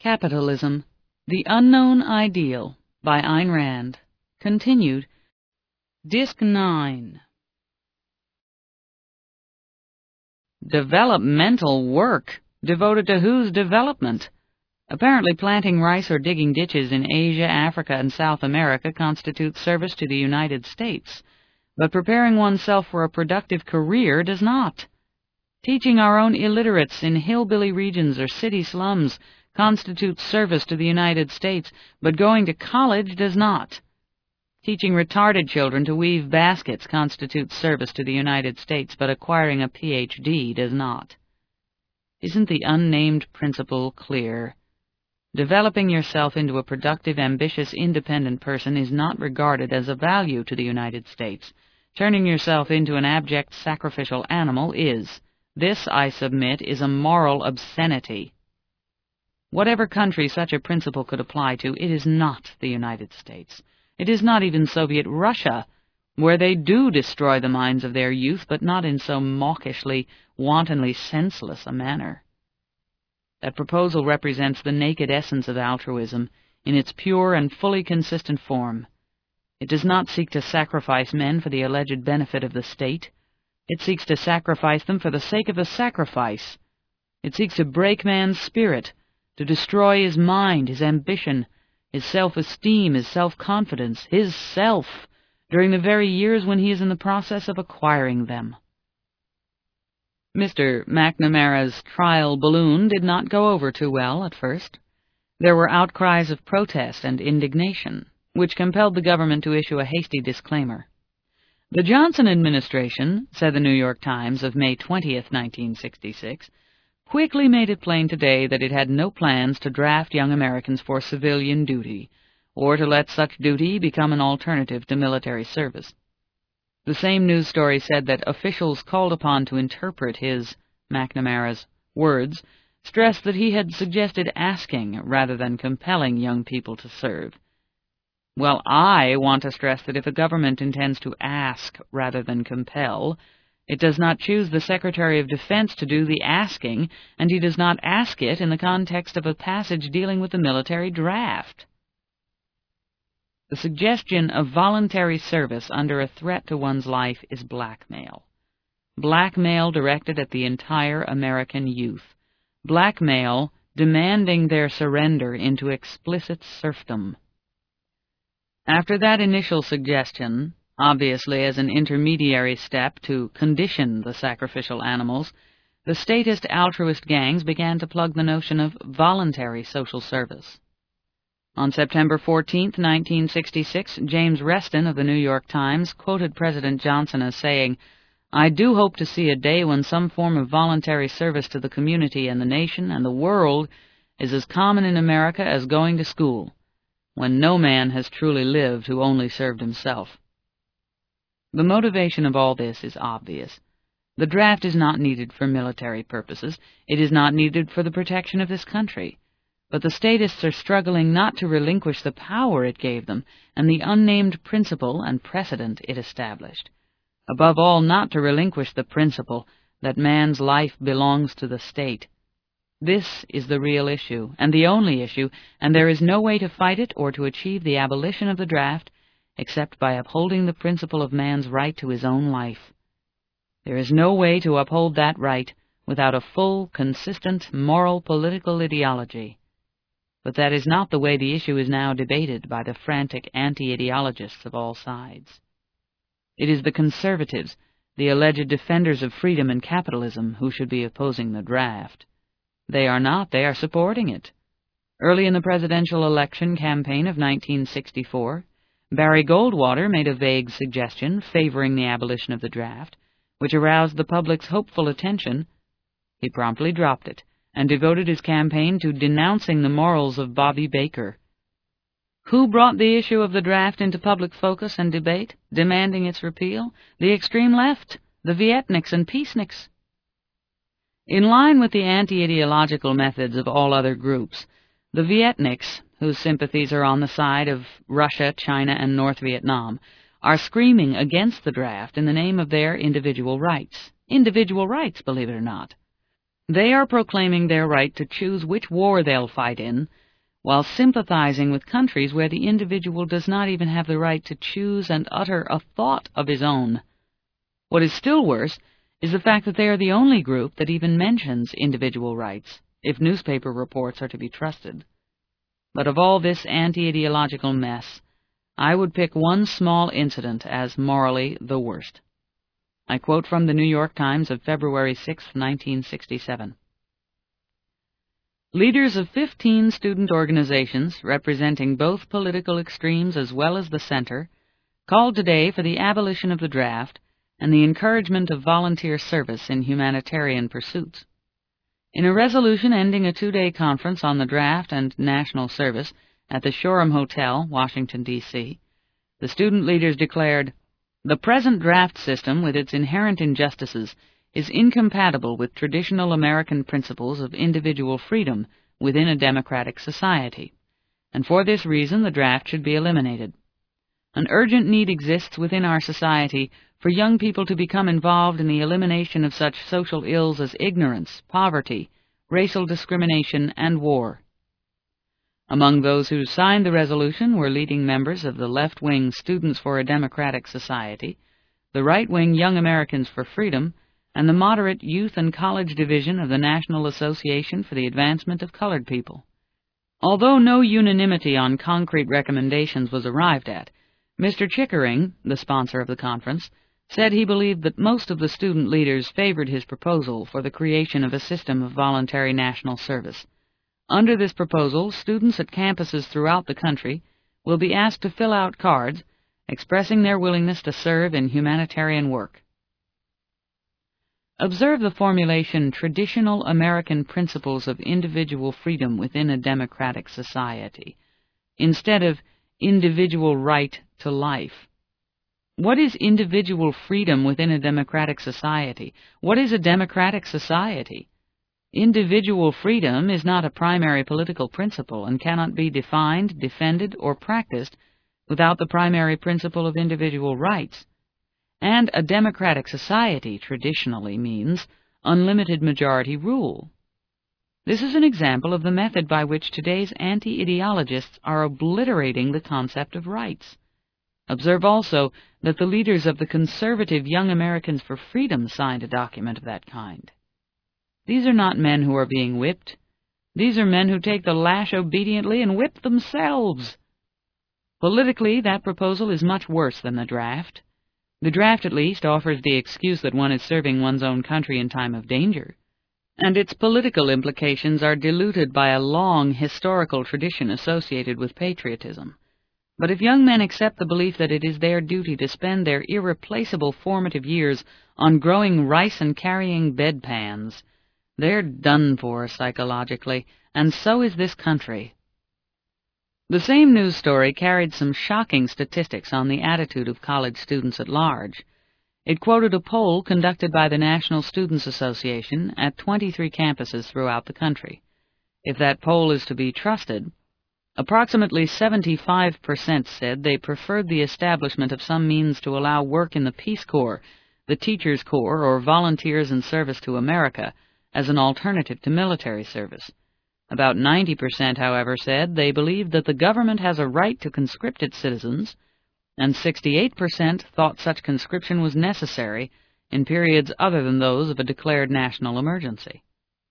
Capitalism, The Unknown Ideal by Ayn Rand. Continued. Disc 9. Developmental work? Devoted to whose development? Apparently planting rice or digging ditches in Asia, Africa, and South America constitutes service to the United States, but preparing oneself for a productive career does not. Teaching our own illiterates in hillbilly regions or city slums constitutes service to the United States, but going to college does not. Teaching retarded children to weave baskets constitutes service to the United States, but acquiring a Ph.D. does not. Isn't the unnamed principle clear? Developing yourself into a productive, ambitious, independent person is not regarded as a value to the United States. Turning yourself into an abject, sacrificial animal is. This, I submit, is a moral obscenity. Whatever country such a principle could apply to, it is not the United States. It is not even Soviet Russia, where they do destroy the minds of their youth, but not in so mawkishly, wantonly senseless a manner. That proposal represents the naked essence of altruism, in its pure and fully consistent form. It does not seek to sacrifice men for the alleged benefit of the state. It seeks to sacrifice them for the sake of the sacrifice. It seeks to break man's spirit, to destroy his mind, his ambition, his self-esteem, his self-confidence, his self, during the very years when he is in the process of acquiring them. Mr. McNamara's trial balloon did not go over too well at first. There were outcries of protest and indignation, which compelled the government to issue a hasty disclaimer. The Johnson administration, said the New York Times of May 20th, 1966, quickly made it plain today that it had no plans to draft young Americans for civilian duty, or to let such duty become an alternative to military service. The same news story said that officials called upon to interpret his, McNamara's, words stressed that he had suggested asking rather than compelling young people to serve. Well, I want to stress that if a government intends to ask rather than compel, it does not choose the Secretary of Defense to do the asking, and he does not ask it in the context of a passage dealing with the military draft. The suggestion of voluntary service under a threat to one's life is blackmail. Blackmail directed at the entire American youth. Blackmail demanding their surrender into explicit serfdom. After that initial suggestion, obviously as an intermediary step to condition the sacrificial animals, the statist altruist gangs began to plug the notion of voluntary social service. On September 14, 1966, James Reston of the New York Times quoted President Johnson as saying, "I do hope to see a day when some form of voluntary service to the community and the nation and the world is as common in America as going to school, when no man has truly lived who only served himself." The motivation of all this is obvious. The draft is not needed for military purposes. It is not needed for the protection of this country. But the statists are struggling not to relinquish the power it gave them and the unnamed principle and precedent it established. Above all, not to relinquish the principle that man's life belongs to the state. This is the real issue, and the only issue, and there is no way to fight it or to achieve the abolition of the draft except by upholding the principle of man's right to his own life. There is no way to uphold that right without a full, consistent, moral, political ideology. But that is not the way the issue is now debated by the frantic anti-ideologists of all sides. It is the conservatives, the alleged defenders of freedom and capitalism, who should be opposing the draft. They are not, they are supporting it. Early in the presidential election campaign of 1964, Barry Goldwater made a vague suggestion favoring the abolition of the draft, which aroused the public's hopeful attention. He promptly dropped it, and devoted his campaign to denouncing the morals of Bobby Baker. Who brought the issue of the draft into public focus and debate, demanding its repeal? The extreme left, the Vietniks and Peaceniks. In line with the anti-ideological methods of all other groups, the Vietniks, whose sympathies are on the side of Russia, China, and North Vietnam, are screaming against the draft in the name of their individual rights. Individual rights, believe it or not. They are proclaiming their right to choose which war they'll fight in, while sympathizing with countries where the individual does not even have the right to choose and utter a thought of his own. What is still worse is the fact that they are the only group that even mentions individual rights, if newspaper reports are to be trusted. But of all this anti-ideological mess, I would pick one small incident as morally the worst. I quote from the New York Times of February 6, 1967. Leaders of 15 student organizations, representing both political extremes as well as the center, called today for the abolition of the draft and the encouragement of volunteer service in humanitarian pursuits. In a resolution ending a 2-day conference on the draft and national service at the Shoreham Hotel, Washington, D.C., the student leaders declared, "The present draft system, with its inherent injustices, is incompatible with traditional American principles of individual freedom within a democratic society, and for this reason the draft should be eliminated. An urgent need exists within our society for young people to become involved in the elimination of such social ills as ignorance, poverty, racial discrimination, and war." Among those who signed the resolution were leading members of the left-wing Students for a Democratic Society, the right-wing Young Americans for Freedom, and the moderate Youth and College Division of the National Association for the Advancement of Colored People. Although no unanimity on concrete recommendations was arrived at, Mr. Chickering, the sponsor of the conference, said he believed that most of the student leaders favored his proposal for the creation of a system of voluntary national service. Under this proposal, students at campuses throughout the country will be asked to fill out cards expressing their willingness to serve in humanitarian work. Observe the formulation "traditional American principles of individual freedom within a democratic society," instead of "individual right to life." What is individual freedom within a democratic society? What is a democratic society? Individual freedom is not a primary political principle and cannot be defined, defended, or practiced without the primary principle of individual rights. And a democratic society traditionally means unlimited majority rule. This is an example of the method by which today's anti-ideologists are obliterating the concept of rights. Observe also that the leaders of the conservative Young Americans for Freedom signed a document of that kind. These are not men who are being whipped. These are men who take the lash obediently and whip themselves. Politically, that proposal is much worse than the draft. The draft, at least, offers the excuse that one is serving one's own country in time of danger, and its political implications are diluted by a long historical tradition associated with patriotism. But if young men accept the belief that it is their duty to spend their irreplaceable formative years on growing rice and carrying bedpans, they're done for psychologically, and so is this country. The same news story carried some shocking statistics on the attitude of college students at large. It quoted a poll conducted by the National Students Association at 23 campuses throughout the country. If that poll is to be trusted, approximately 75% said they preferred the establishment of some means to allow work in the Peace Corps, the Teachers Corps, or volunteers in service to America as an alternative to military service. About 90%, however, said they believed that the government has a right to conscript its citizens, and 68% thought such conscription was necessary in periods other than those of a declared national emergency.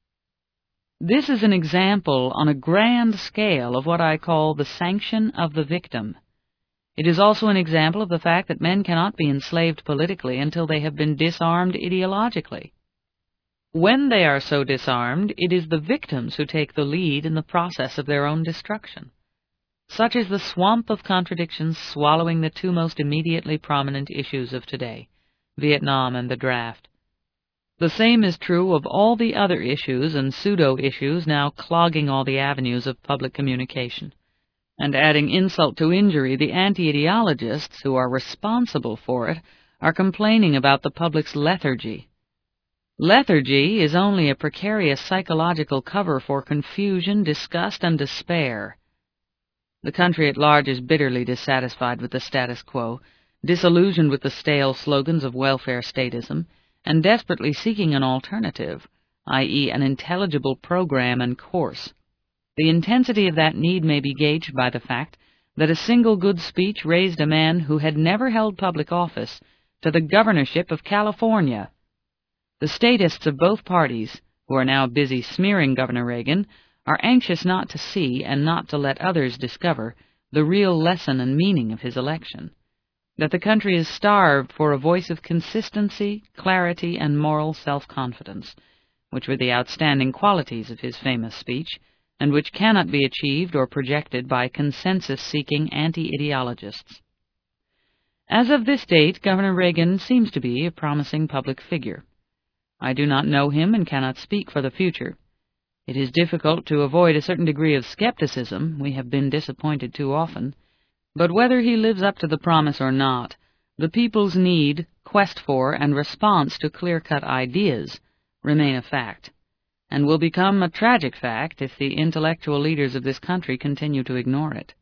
This is an example on a grand scale of what I call the sanction of the victim. It is also an example of the fact that men cannot be enslaved politically until they have been disarmed ideologically. When they are so disarmed, it is the victims who take the lead in the process of their own destruction. Such is the swamp of contradictions swallowing the two most immediately prominent issues of today, Vietnam and the draft. The same is true of all the other issues and pseudo-issues now clogging all the avenues of public communication. And adding insult to injury, the anti-ideologists who are responsible for it are complaining about the public's lethargy. Lethargy is only a precarious psychological cover for confusion, disgust, and despair. The country at large is bitterly dissatisfied with the status quo, disillusioned with the stale slogans of welfare statism, and desperately seeking an alternative, i.e., an intelligible program and course. The intensity of that need may be gauged by the fact that a single good speech raised a man who had never held public office to the governorship of California. The statists of both parties, who are now busy smearing Governor Reagan, are anxious not to see and not to let others discover the real lesson and meaning of his election, that the country is starved for a voice of consistency, clarity, and moral self-confidence, which were the outstanding qualities of his famous speech, and which cannot be achieved or projected by consensus-seeking anti-ideologists. As of this date, Governor Reagan seems to be a promising public figure. I do not know him and cannot speak for the future. It is difficult to avoid a certain degree of skepticism. We have been disappointed too often. But whether he lives up to the promise or not, the people's need, quest for, and response to clear-cut ideas remain a fact, and will become a tragic fact if the intellectual leaders of this country continue to ignore it.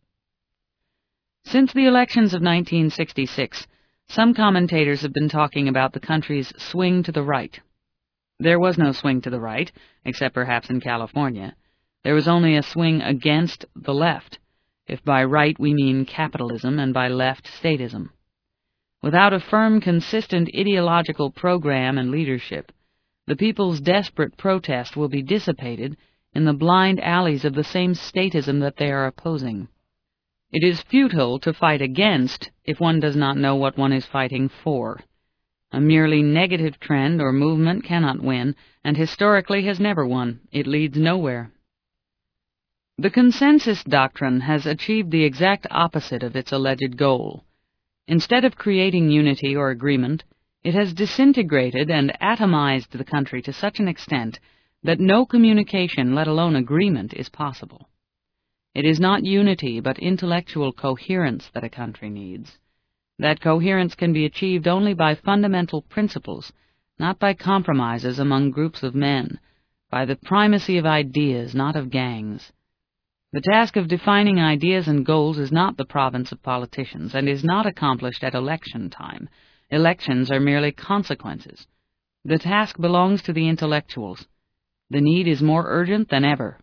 Since the elections of 1966, some commentators have been talking about the country's swing to the right. There was no swing to the right, except perhaps in California. There was only a swing against the left, if by right we mean capitalism and by left statism. Without a firm, consistent ideological program and leadership, the people's desperate protest will be dissipated in the blind alleys of the same statism that they are opposing. It is futile to fight against if one does not know what one is fighting for. A merely negative trend or movement cannot win, and historically has never won. It leads nowhere. The consensus doctrine has achieved the exact opposite of its alleged goal. Instead of creating unity or agreement, it has disintegrated and atomized the country to such an extent that no communication, let alone agreement, is possible. It is not unity, but intellectual coherence that a country needs. That coherence can be achieved only by fundamental principles, not by compromises among groups of men, by the primacy of ideas, not of gangs. The task of defining ideas and goals is not the province of politicians, and is not accomplished at election time. Elections are merely consequences. The task belongs to the intellectuals. The need is more urgent than ever.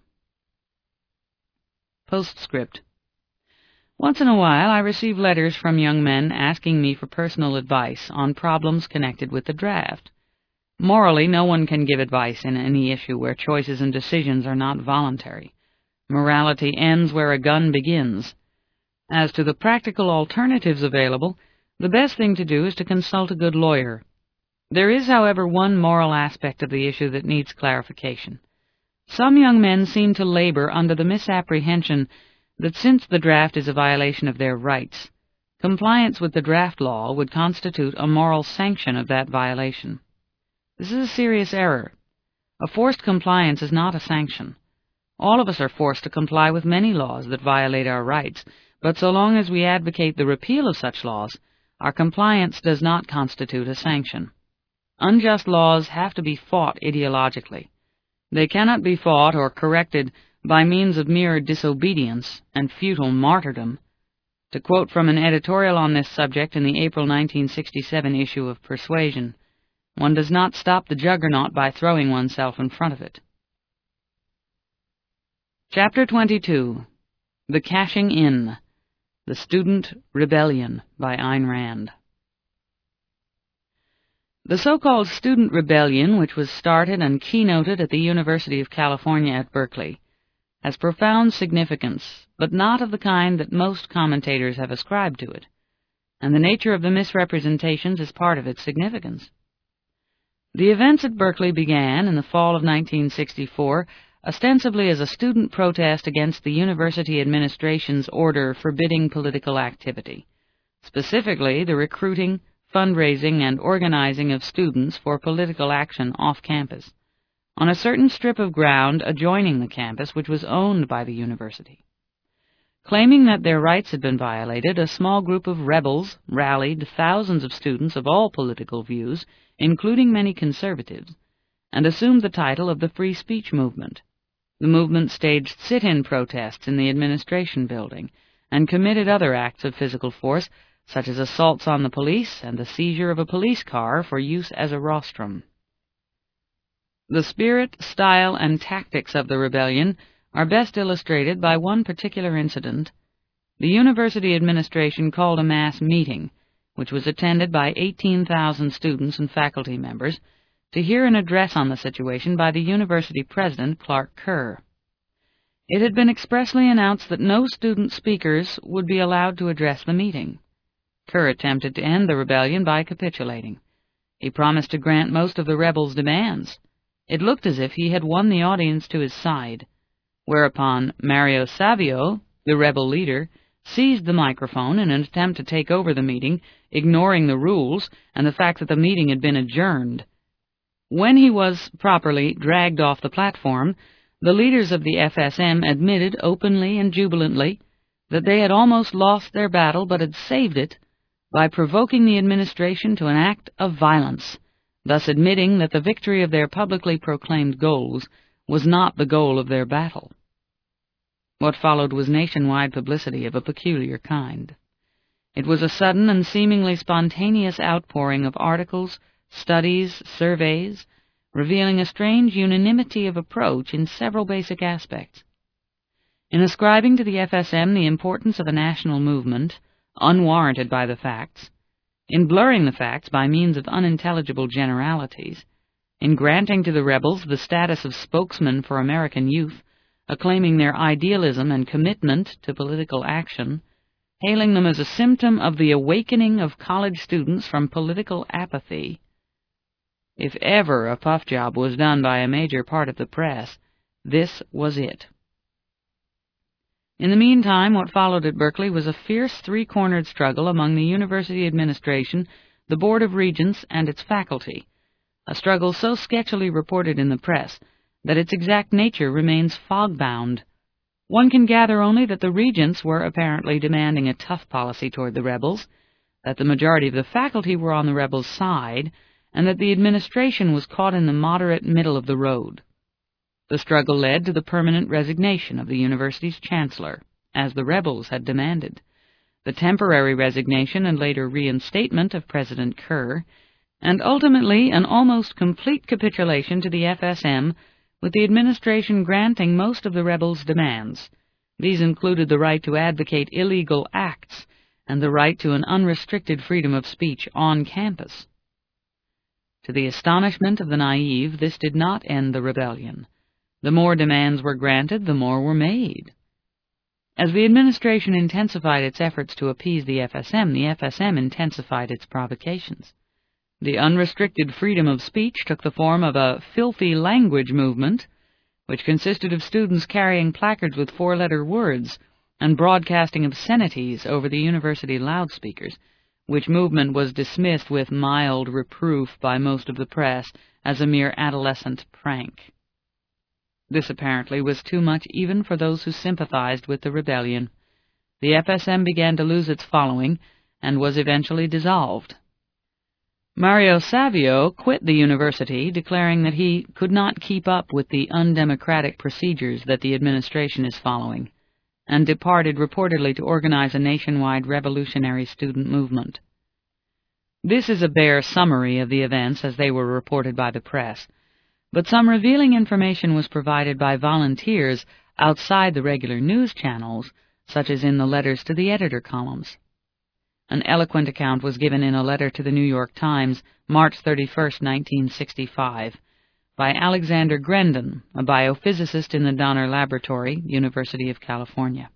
Postscript. Once in a while I receive letters from young men asking me for personal advice on problems connected with the draft. Morally, no one can give advice in any issue where choices and decisions are not voluntary. Morality ends where a gun begins. As to the practical alternatives available, the best thing to do is to consult a good lawyer. There is, however, one moral aspect of the issue that needs clarification. Some young men seem to labor under the misapprehension that since the draft is a violation of their rights, compliance with the draft law would constitute a moral sanction of that violation. This is a serious error. A forced compliance is not a sanction. All of us are forced to comply with many laws that violate our rights, but so long as we advocate the repeal of such laws, our compliance does not constitute a sanction. Unjust laws have to be fought ideologically. They cannot be fought or corrected by means of mere disobedience and futile martyrdom. To quote from an editorial on this subject in the April 1967 issue of Persuasion, one does not stop the juggernaut by throwing oneself in front of it. Chapter 22. The Cashing In. The Student Rebellion by Ayn Rand. The so-called Student Rebellion, which was started and keynoted at the University of California at Berkeley, has profound significance, but not of the kind that most commentators have ascribed to it, and the nature of the misrepresentations is part of its significance. The events at Berkeley began in the fall of 1964, ostensibly as a student protest against the university administration's order forbidding political activity, specifically the recruiting, fundraising, and organizing of students for political action off campus, on a certain strip of ground adjoining the campus which was owned by the university. Claiming that their rights had been violated, a small group of rebels rallied thousands of students of all political views, including many conservatives, and assumed the title of the Free Speech Movement. The movement staged sit-in protests in the administration building and committed other acts of physical force, such as assaults on the police and the seizure of a police car for use as a rostrum. The spirit, style, and tactics of the rebellion are best illustrated by one particular incident. The university administration called a mass meeting, which was attended by 18,000 students and faculty members, to hear an address on the situation by the university president, Clark Kerr. It had been expressly announced that no student speakers would be allowed to address the meeting. Kerr attempted to end the rebellion by capitulating. He promised to grant most of the rebels' demands. It looked as if he had won the audience to his side, whereupon Mario Savio, the rebel leader, seized the microphone in an attempt to take over the meeting, ignoring the rules and the fact that the meeting had been adjourned. When he was properly dragged off the platform, the leaders of the FSM admitted openly and jubilantly that they had almost lost their battle but had saved it by provoking the administration to an act of violence, thus admitting that the victory of their publicly proclaimed goals was not the goal of their battle. What followed was nationwide publicity of a peculiar kind. It was a sudden and seemingly spontaneous outpouring of articles, studies, surveys, revealing a strange unanimity of approach in several basic aspects. In ascribing to the FSM the importance of a national movement, unwarranted by the facts, in blurring the facts by means of unintelligible generalities, in granting to the rebels the status of spokesmen for American youth, acclaiming their idealism and commitment to political action, hailing them as a symptom of the awakening of college students from political apathy. If ever a puff job was done by a major part of the press, this was it. In the meantime, what followed at Berkeley was a fierce three-cornered struggle among the university administration, the Board of Regents, and its faculty, a struggle so sketchily reported in the press that its exact nature remains fog-bound. One can gather only that the regents were apparently demanding a tough policy toward the rebels, that the majority of the faculty were on the rebels' side, and that the administration was caught in the moderate middle of the road. The struggle led to the permanent resignation of the university's chancellor, as the rebels had demanded, the temporary resignation and later reinstatement of President Kerr, and ultimately an almost complete capitulation to the FSM, with the administration granting most of the rebels' demands. These included the right to advocate illegal acts and the right to an unrestricted freedom of speech on campus. To the astonishment of the naive, this did not end the rebellion. The more demands were granted, the more were made. As the administration intensified its efforts to appease the FSM intensified its provocations. The unrestricted freedom of speech took the form of a filthy language movement, which consisted of students carrying placards with four-letter words and broadcasting obscenities over the university loudspeakers, which movement was dismissed with mild reproof by most of the press as a mere adolescent prank. This apparently was too much even for those who sympathized with the rebellion. The FSM began to lose its following and was eventually dissolved. Mario Savio quit the university, declaring that he could not keep up with the undemocratic procedures that the administration is following, and departed reportedly to organize a nationwide revolutionary student movement. This is a bare summary of the events as they were reported by the press, but some revealing information was provided by volunteers outside the regular news channels, such as in the letters to the editor columns. An eloquent account was given in a letter to the New York Times, March 31, 1965, by Alexander Grendon, a biophysicist in the Donner Laboratory, University of California.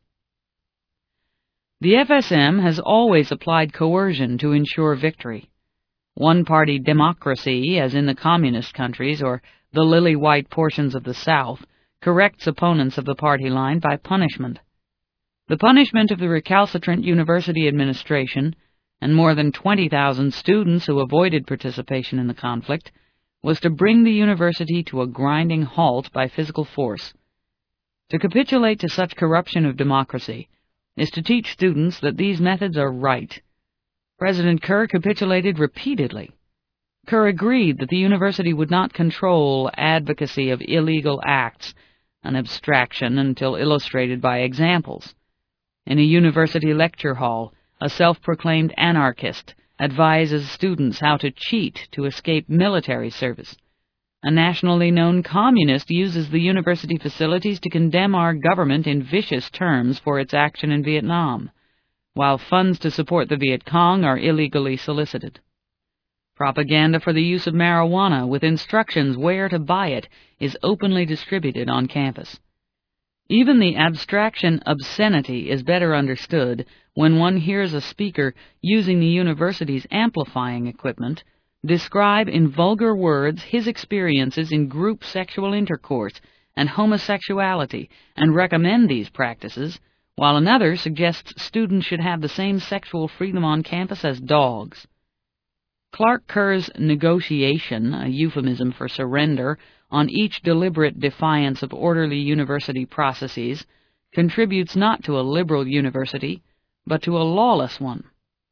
The FSM has always applied coercion to ensure victory. One-party democracy, as in the communist countries or the lily-white portions of the South, corrects opponents of the party line by punishment. The punishment of the recalcitrant university administration, and more than 20,000 students who avoided participation in the conflict, was to bring the university to a grinding halt by physical force. To capitulate to such corruption of democracy is to teach students that these methods are right. President Kerr capitulated repeatedly. Kerr agreed that the university would not control advocacy of illegal acts, an abstraction until illustrated by examples. In a university lecture hall, a self-proclaimed anarchist advises students how to cheat to escape military service, A nationally known communist uses the university facilities to condemn our government in vicious terms for its action in Vietnam, while funds to support the Viet Cong are illegally solicited. Propaganda for the use of marijuana with instructions where to buy it is openly distributed on campus. Even the abstraction obscenity is better understood when one hears a speaker using the university's amplifying equipment describe in vulgar words his experiences in group sexual intercourse and homosexuality and recommend these practices, while another suggests students should have the same sexual freedom on campus as dogs. Clark Kerr's negotiation, a euphemism for surrender, on each deliberate defiance of orderly university processes, contributes not to a liberal university, but to a lawless one.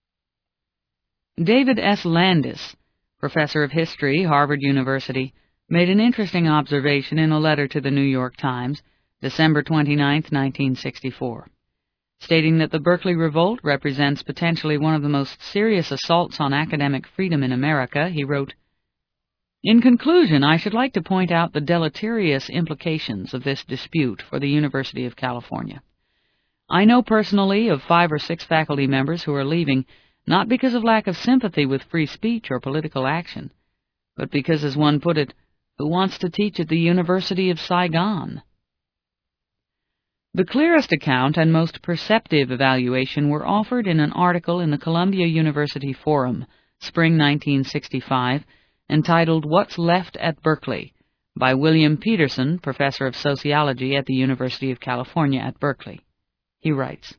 David S. Landis, professor of history, Harvard University, made an interesting observation in a letter to the New York Times, December 29, 1964. Stating that the Berkeley Revolt represents potentially one of the most serious assaults on academic freedom in America, he wrote, "In conclusion, I should like to point out the deleterious implications of this dispute for the University of California. I know personally of 5 or 6 faculty members who are leaving, not because of lack of sympathy with free speech or political action, but because, as one put it, who wants to teach at the University of Saigon?" The clearest account and most perceptive evaluation were offered in an article in the Columbia University Forum, spring 1965, entitled "What's Left at Berkeley?" by William Peterson, professor of sociology at the University of California at Berkeley. He writes,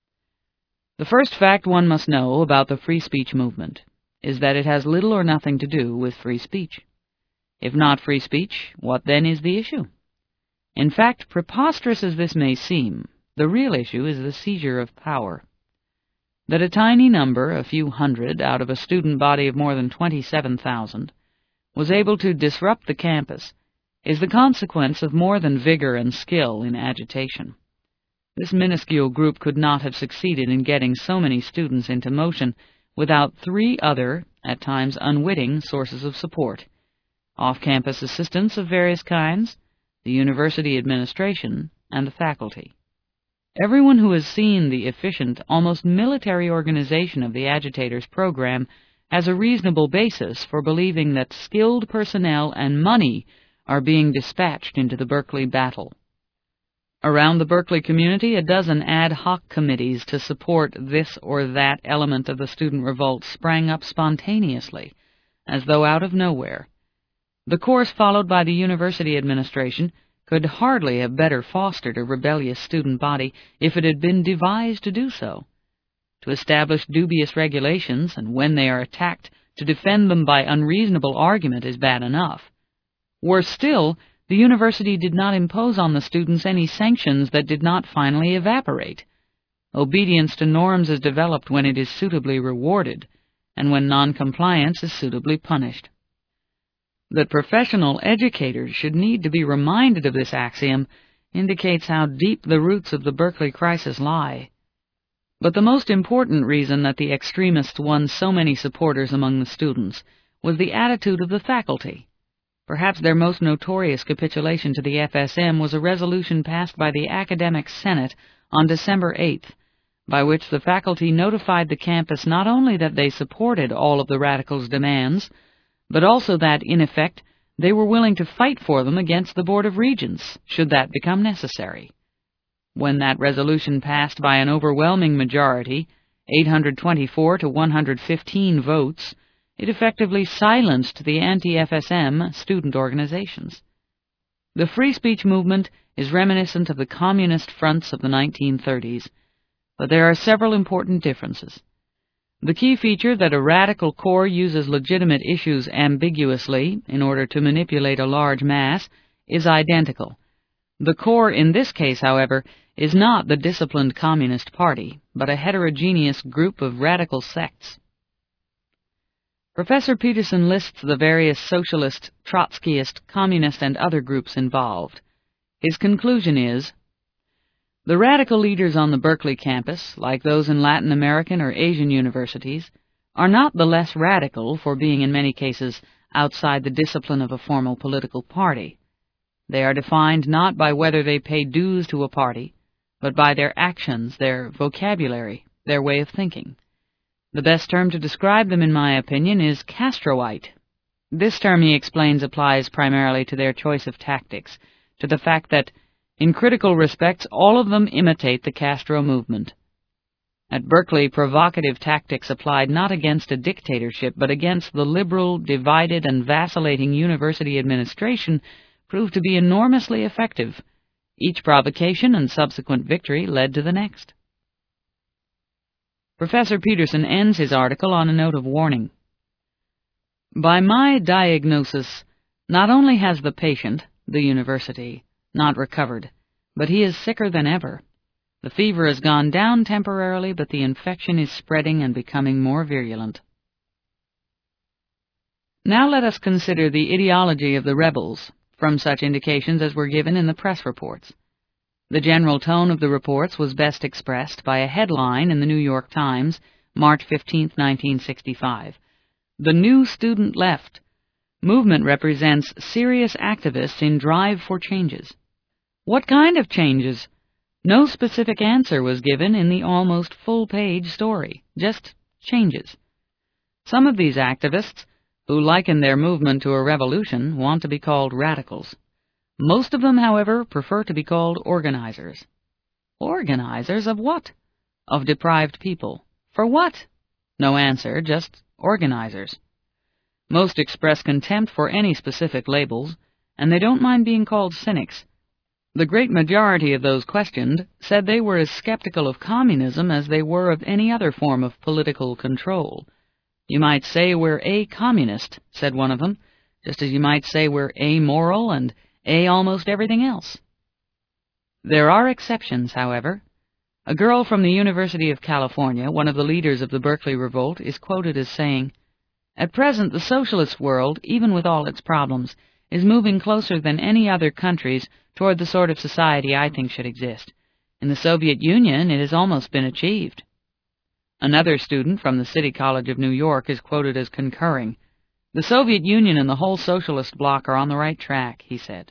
"The first fact one must know about the free speech movement is that it has little or nothing to do with free speech. If not free speech, what then is the issue? In fact, preposterous as this may seem, the real issue is the seizure of power. That a tiny number, a few hundred, out of a student body of more than 27,000, was able to disrupt the campus is the consequence of more than vigor and skill in agitation. This minuscule group could not have succeeded in getting so many students into motion without 3 other, at times unwitting, sources of support: off-campus assistance of various kinds, the university administration, and the faculty. Everyone who has seen the efficient, almost military organization of the agitators' program has a reasonable basis for believing that skilled personnel and money are being dispatched into the Berkeley battle. Around the Berkeley community, a dozen ad hoc committees to support this or that element of the student revolt sprang up spontaneously, as though out of nowhere. The course followed by the university administration could hardly have better fostered a rebellious student body if it had been devised to do so. To establish dubious regulations, and when they are attacked, to defend them by unreasonable argument is bad enough. Worse still, the university did not impose on the students any sanctions that did not finally evaporate. Obedience to norms is developed when it is suitably rewarded, and when noncompliance is suitably punished. That professional educators should need to be reminded of this axiom indicates how deep the roots of the Berkeley crisis lie. But the most important reason that the extremists won so many supporters among the students was the attitude of the faculty. Perhaps their most notorious capitulation to the FSM was a resolution passed by the Academic Senate on December 8th, by which the faculty notified the campus not only that they supported all of the radicals' demands, but also that, in effect, they were willing to fight for them against the Board of Regents, should that become necessary. When that resolution passed by an overwhelming majority, 824 to 115 votes, it effectively silenced the anti-FSM student organizations. The free speech movement is reminiscent of the communist fronts of the 1930s, but there are several important differences. The key feature that a radical core uses legitimate issues ambiguously in order to manipulate a large mass is identical. The core in this case, however, is not the disciplined Communist Party, but a heterogeneous group of radical sects. Professor Peterson lists the various socialist, Trotskyist, communist, and other groups involved. His conclusion is, "The radical leaders on the Berkeley campus, like those in Latin American or Asian universities, are not the less radical for being in many cases outside the discipline of a formal political party. They are defined not by whether they pay dues to a party, but by their actions, their vocabulary, their way of thinking. The best term to describe them, in my opinion, is Castroite. This term, he explains, applies primarily to their choice of tactics, to the fact that, in critical respects, all of them imitate the Castro movement. At Berkeley, provocative tactics applied not against a dictatorship, but against the liberal, divided, and vacillating university administration proved to be enormously effective. Each provocation and subsequent victory led to the next. Professor Peterson ends his article on a note of warning. By my diagnosis, not only has the patient, the university, not recovered, but he is sicker than ever. The fever has gone down temporarily, but the infection is spreading and becoming more virulent. Now let us consider the ideology of the rebels, from such indications as were given in the press reports. The general tone of the reports was best expressed by a headline in the New York Times, March 15, 1965. The New Student Left. Movement represents serious activists in drive for changes. What kind of changes? No specific answer was given in the almost full-page story, just changes. Some of these activists, who liken their movement to a revolution, want to be called radicals. Most of them, however, prefer to be called organizers. Organizers of what? Of deprived people. For what? No answer, just organizers. Most express contempt for any specific labels, and they don't mind being called cynics. The great majority of those questioned said they were as skeptical of communism as they were of any other form of political control. You might say we're a-communist, said one of them, just as you might say we're amoral and almost everything else. There are exceptions, however. A girl from the University of California, one of the leaders of the Berkeley Revolt, is quoted as saying, "At present, the socialist world, even with all its problems, is moving closer than any other countries toward the sort of society I think should exist. In the Soviet Union, it has almost been achieved." Another student from the City College of New York is quoted as concurring. "The Soviet Union and the whole socialist bloc are on the right track," he said.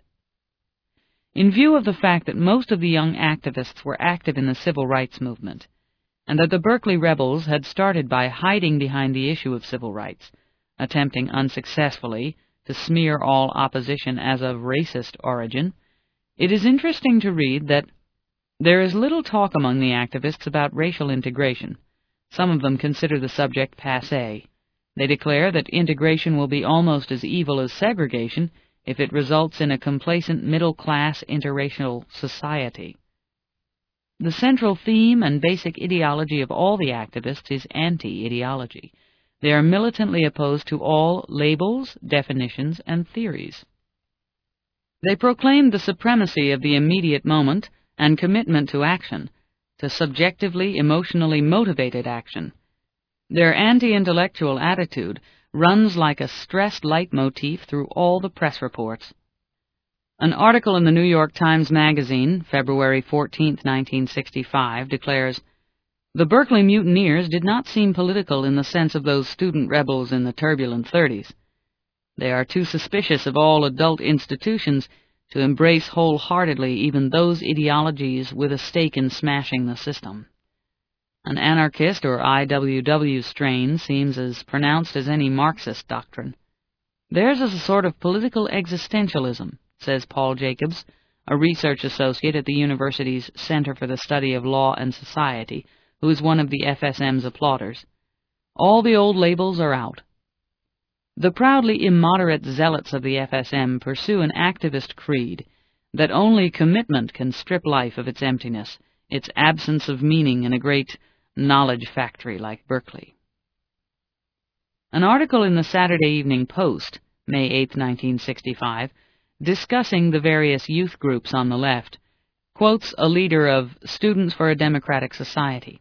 In view of the fact that most of the young activists were active in the civil rights movement, and that the Berkeley rebels had started by hiding behind the issue of civil rights, attempting unsuccessfully to smear all opposition as of racist origin, it is interesting to read that there is little talk among the activists about racial integration. Some of them consider the subject passé. They declare that integration will be almost as evil as segregation if it results in a complacent middle-class interracial society. The central theme and basic ideology of all the activists is anti-ideology. They are militantly opposed to all labels, definitions, and theories. They proclaim the supremacy of the immediate moment and commitment to action, to subjectively, emotionally motivated action. Their anti-intellectual attitude runs like a stressed leitmotif through all the press reports. An article in the New York Times Magazine, February 14, 1965, declares, "The Berkeley mutineers did not seem political in the sense of those student rebels in the turbulent 30s. They are too suspicious of all adult institutions to embrace wholeheartedly even those ideologies with a stake in smashing the system." An anarchist or IWW strain seems as pronounced as any Marxist doctrine. Theirs is a sort of political existentialism, says Paul Jacobs, a research associate at the university's Center for the Study of Law and Society, who is one of the FSM's applauders. All the old labels are out. The proudly immoderate zealots of the FSM pursue an activist creed that only commitment can strip life of its emptiness, its absence of meaning in a great knowledge factory like Berkeley. An article in the Saturday Evening Post, May 8, 1965, discussing the various youth groups on the left, quotes a leader of Students for a Democratic Society.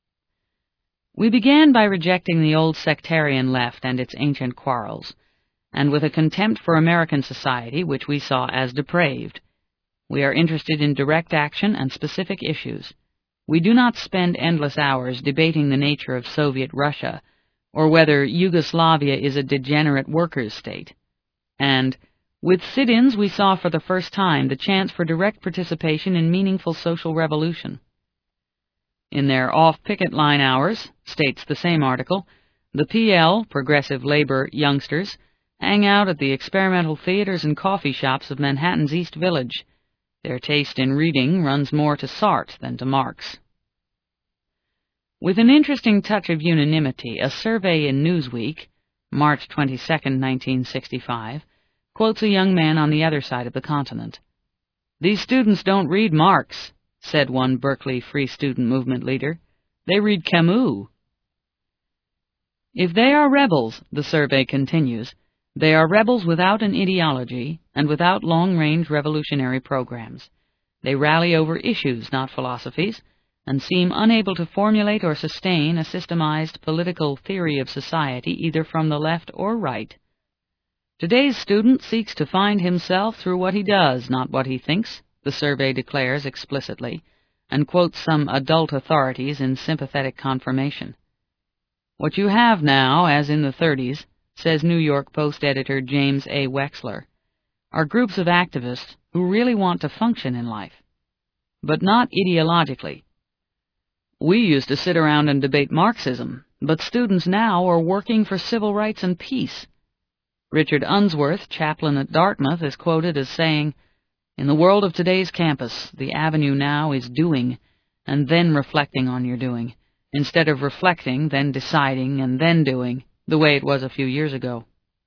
"We began by rejecting the old sectarian left and its ancient quarrels, and with a contempt for American society which we saw as depraved. We are interested in direct action and specific issues. We do not spend endless hours debating the nature of Soviet Russia, or whether Yugoslavia is a degenerate workers' state. And with sit-ins, we saw for the first time the chance for direct participation in meaningful social revolution. In their off-picket line hours, states the same article, the PL, Progressive Labor, youngsters hang out at the experimental theaters and coffee shops of Manhattan's East Village. Their taste in reading runs more to Sartre than to Marx. With an interesting touch of unanimity, a survey in Newsweek, March 22, 1965, quotes a young man on the other side of the continent. "These students don't read Marx," said one Berkeley Free Student Movement leader. "They read Camus." If they are rebels, the survey continues, they are rebels without an ideology and without long-range revolutionary programs. They rally over issues, not philosophies, and seem unable to formulate or sustain a systemized political theory of society either from the left or right. Today's student seeks to find himself through what he does, not what he thinks, the survey declares explicitly, and quotes some adult authorities in sympathetic confirmation. What you have now, as in the 30s, says New York Post editor James A. Wexler, are groups of activists who really want to function in life, but not ideologically. "We used to sit around and debate Marxism, but students now are working for civil rights and peace." Richard Unsworth, chaplain at Dartmouth, is quoted as saying, "In the world of today's campus, the avenue now is doing, and then reflecting on your doing, instead of reflecting, then deciding, and then doing, the way it was a few years ago."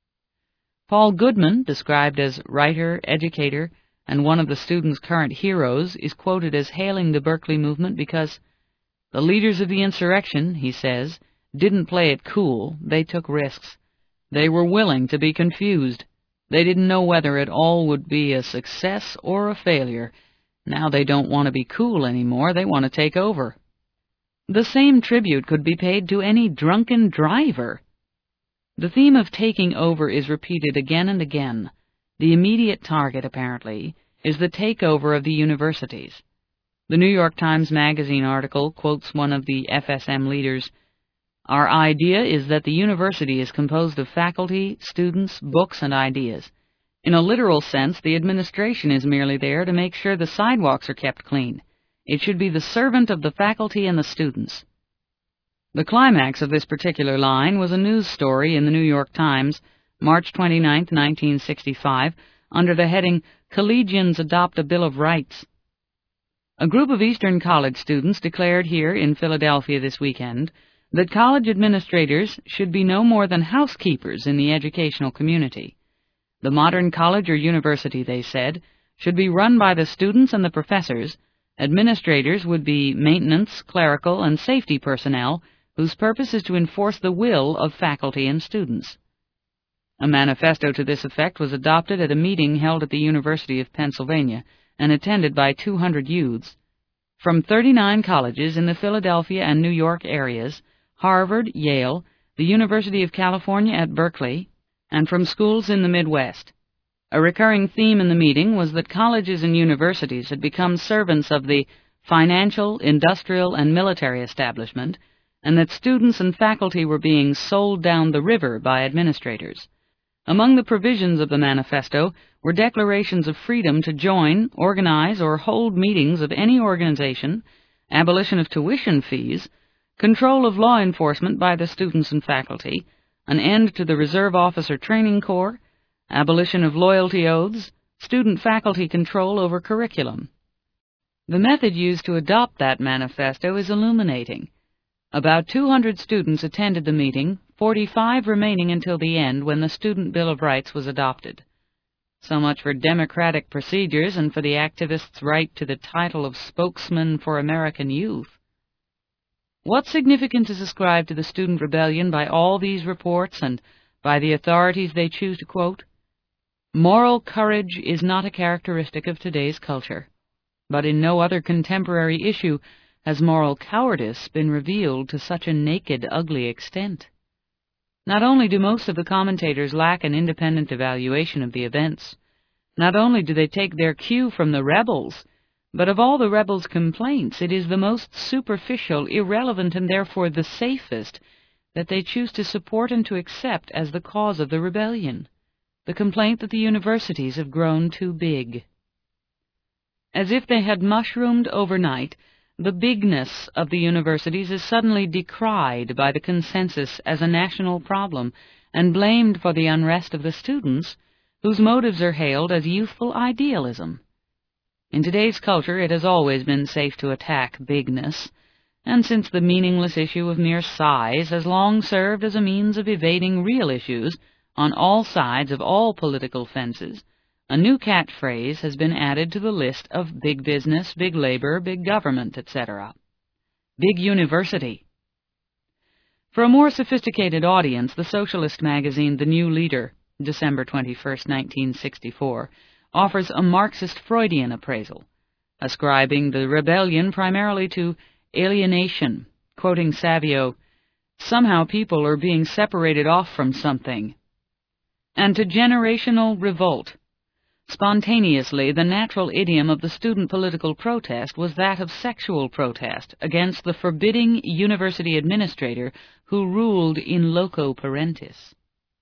Paul Goodman, described as writer, educator, and one of the students' current heroes, is quoted as hailing the Berkeley movement because "the leaders of the insurrection," he says, "didn't play it cool, they took risks. They were willing to be confused. They didn't know whether it all would be a success or a failure. Now they don't want to be cool anymore, they want to take over." The same tribute could be paid to any drunken driver. The theme of taking over is repeated again and again. The immediate target, apparently, is the takeover of the universities. The New York Times Magazine article quotes one of the FSM leaders, "Our idea is that the university is composed of faculty, students, books, and ideas. In a literal sense, the administration is merely there to make sure the sidewalks are kept clean. It should be the servant of the faculty and the students." The climax of this particular line was a news story in the New York Times, March 29, 1965, under the heading, "Collegians Adopt a Bill of Rights." A group of Eastern College students declared here in Philadelphia this weekend that college administrators should be no more than housekeepers in the educational community. The modern college or university, they said, should be run by the students and the professors. Administrators would be maintenance, clerical, and safety personnel whose purpose is to enforce the will of faculty and students. A manifesto to this effect was adopted at a meeting held at the University of Pennsylvania and attended by 200 youths. From 39 colleges in the Philadelphia and New York areas, Harvard, Yale, the University of California at Berkeley, and from schools in the Midwest. A recurring theme in the meeting was that colleges and universities had become servants of the financial, industrial, and military establishment, and that students and faculty were being sold down the river by administrators. Among the provisions of the manifesto were declarations of freedom to join, organize, or hold meetings of any organization, abolition of tuition fees, control of law enforcement by the students and faculty, an end to the Reserve Officer Training Corps, abolition of loyalty oaths, student-faculty control over curriculum. The method used to adopt that manifesto is illuminating. About 200 students attended the meeting, 45 remaining until the end when the Student Bill of Rights was adopted. So much for democratic procedures and for the activists' right to the title of spokesman for American youth. What significance is ascribed to the student rebellion by all these reports and by the authorities they choose to quote? Moral courage is not a characteristic of today's culture, but in no other contemporary issue has moral cowardice been revealed to such a naked, ugly extent. Not only do most of the commentators lack an independent evaluation of the events, not only do they take their cue from the rebels, but of all the rebels' complaints, it is the most superficial, irrelevant, and therefore the safest that they choose to support and to accept as the cause of the rebellion, the complaint that the universities have grown too big. As if they had mushroomed overnight, the bigness of the universities is suddenly decried by the consensus as a national problem and blamed for the unrest of the students, whose motives are hailed as youthful idealism. In today's culture, it has always been safe to attack bigness, and since the meaningless issue of mere size has long served as a means of evading real issues on all sides of all political fences, a new catchphrase has been added to the list of big business, big labor, big government, etc. Big university. For a more sophisticated audience, the socialist magazine The New Leader, December 21, 1964, offers a Marxist Freudian appraisal, ascribing the rebellion primarily to alienation, quoting Savio, "Somehow people are being separated off from something," and to generational revolt. Spontaneously, the natural idiom of the student political protest was that of sexual protest against the forbidding university administrator who ruled in loco parentis.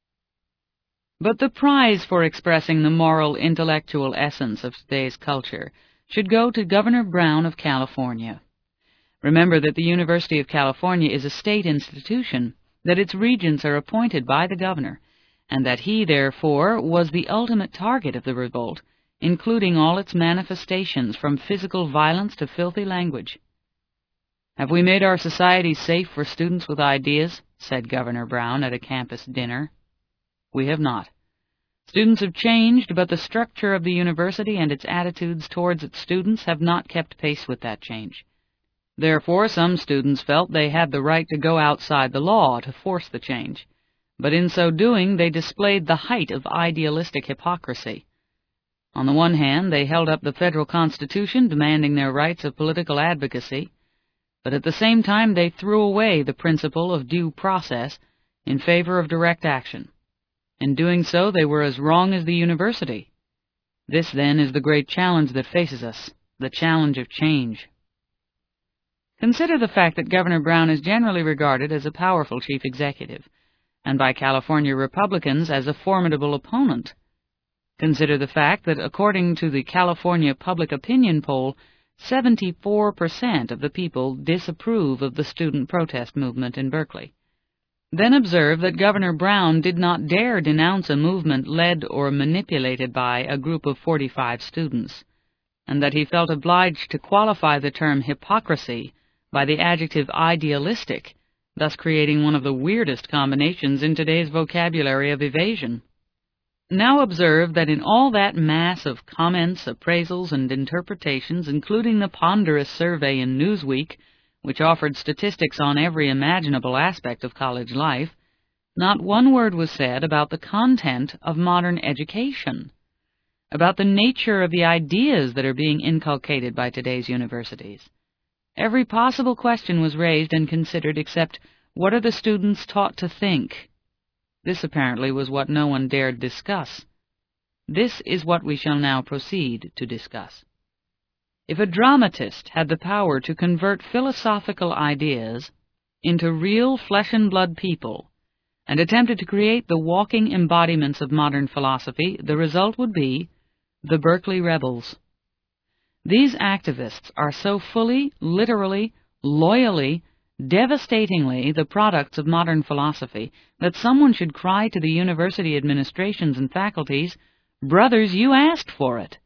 But the prize for expressing the moral, intellectual essence of today's culture should go to Governor Brown of California. Remember that the University of California is a state institution, that its regents are appointed by the governor, and that he, therefore, was the ultimate target of the revolt, including all its manifestations from physical violence to filthy language. "Have we made our society safe for students with ideas?" said Governor Brown at a campus dinner. "We have not. Students have changed, but the structure of the university and its attitudes towards its students have not kept pace with that change. Therefore, some students felt they had the right to go outside the law to force the change. But in so doing, they displayed the height of idealistic hypocrisy. On the one hand, they held up the federal Constitution demanding their rights of political advocacy, but at the same time they threw away the principle of due process in favor of direct action. In doing so, they were as wrong as the university. This, then, is the great challenge that faces us, the challenge of change." Consider the fact that Governor Brown is generally regarded as a powerful chief executive, and by California Republicans as a formidable opponent. Consider the fact that, according to the California Public Opinion Poll, 74% of the people disapprove of the student protest movement in Berkeley. Then observe that Governor Brown did not dare denounce a movement led or manipulated by a group of 45 students, and that he felt obliged to qualify the term hypocrisy by the adjective idealistic, thus creating one of the weirdest combinations in today's vocabulary of evasion. Now observe that in all that mass of comments, appraisals, and interpretations, including the ponderous survey in Newsweek, which offered statistics on every imaginable aspect of college life, not one word was said about the content of modern education, about the nature of the ideas that are being inculcated by today's universities. Every possible question was raised and considered except, what are the students taught to think? This apparently was what no one dared discuss. This is what we shall now proceed to discuss. If a dramatist had the power to convert philosophical ideas into real flesh-and-blood people, and attempted to create the walking embodiments of modern philosophy, the result would be the Berkeley Rebels. These activists are so fully, literally, loyally, devastatingly the products of modern philosophy that someone should cry to the university administrations and faculties, "Brothers, you asked for it!"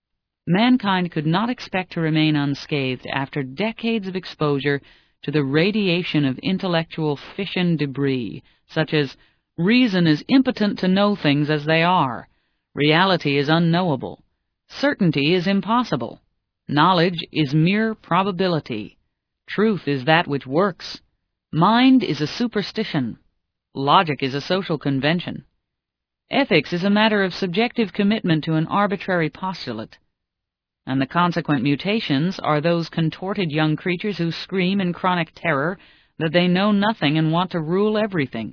Mankind could not expect to remain unscathed after decades of exposure to the radiation of intellectual fission debris, such as, "Reason is impotent to know things as they are," "Reality is unknowable," "Certainty is impossible," "Knowledge is mere probability," "Truth is that which works," "Mind is a superstition," "Logic is a social convention," "Ethics is a matter of subjective commitment to an arbitrary postulate," and the consequent mutations are those contorted young creatures who scream in chronic terror that they know nothing and want to rule everything.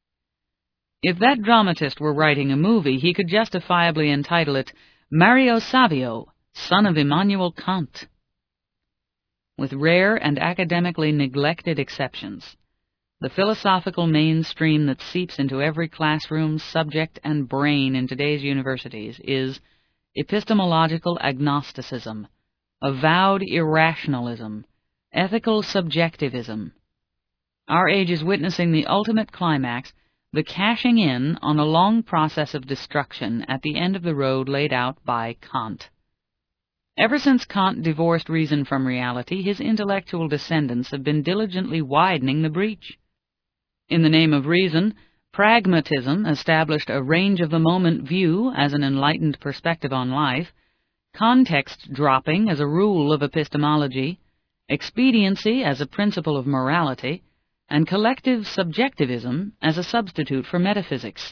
If that dramatist were writing a movie, he could justifiably entitle it Mario Savio, son of Immanuel Kant. With rare and academically neglected exceptions, The philosophical mainstream that seeps into every classroom, subject, and brain in today's universities is epistemological agnosticism, avowed irrationalism, ethical subjectivism. Our age is witnessing the ultimate climax, the cashing in on a long process of destruction at the end of the road laid out by Kant. Ever since Kant divorced reason from reality, his intellectual descendants have been diligently widening the breach. In the name of reason, pragmatism established a range-of-the-moment view as an enlightened perspective on life, context-dropping as a rule of epistemology, expediency as a principle of morality, and collective subjectivism as a substitute for metaphysics.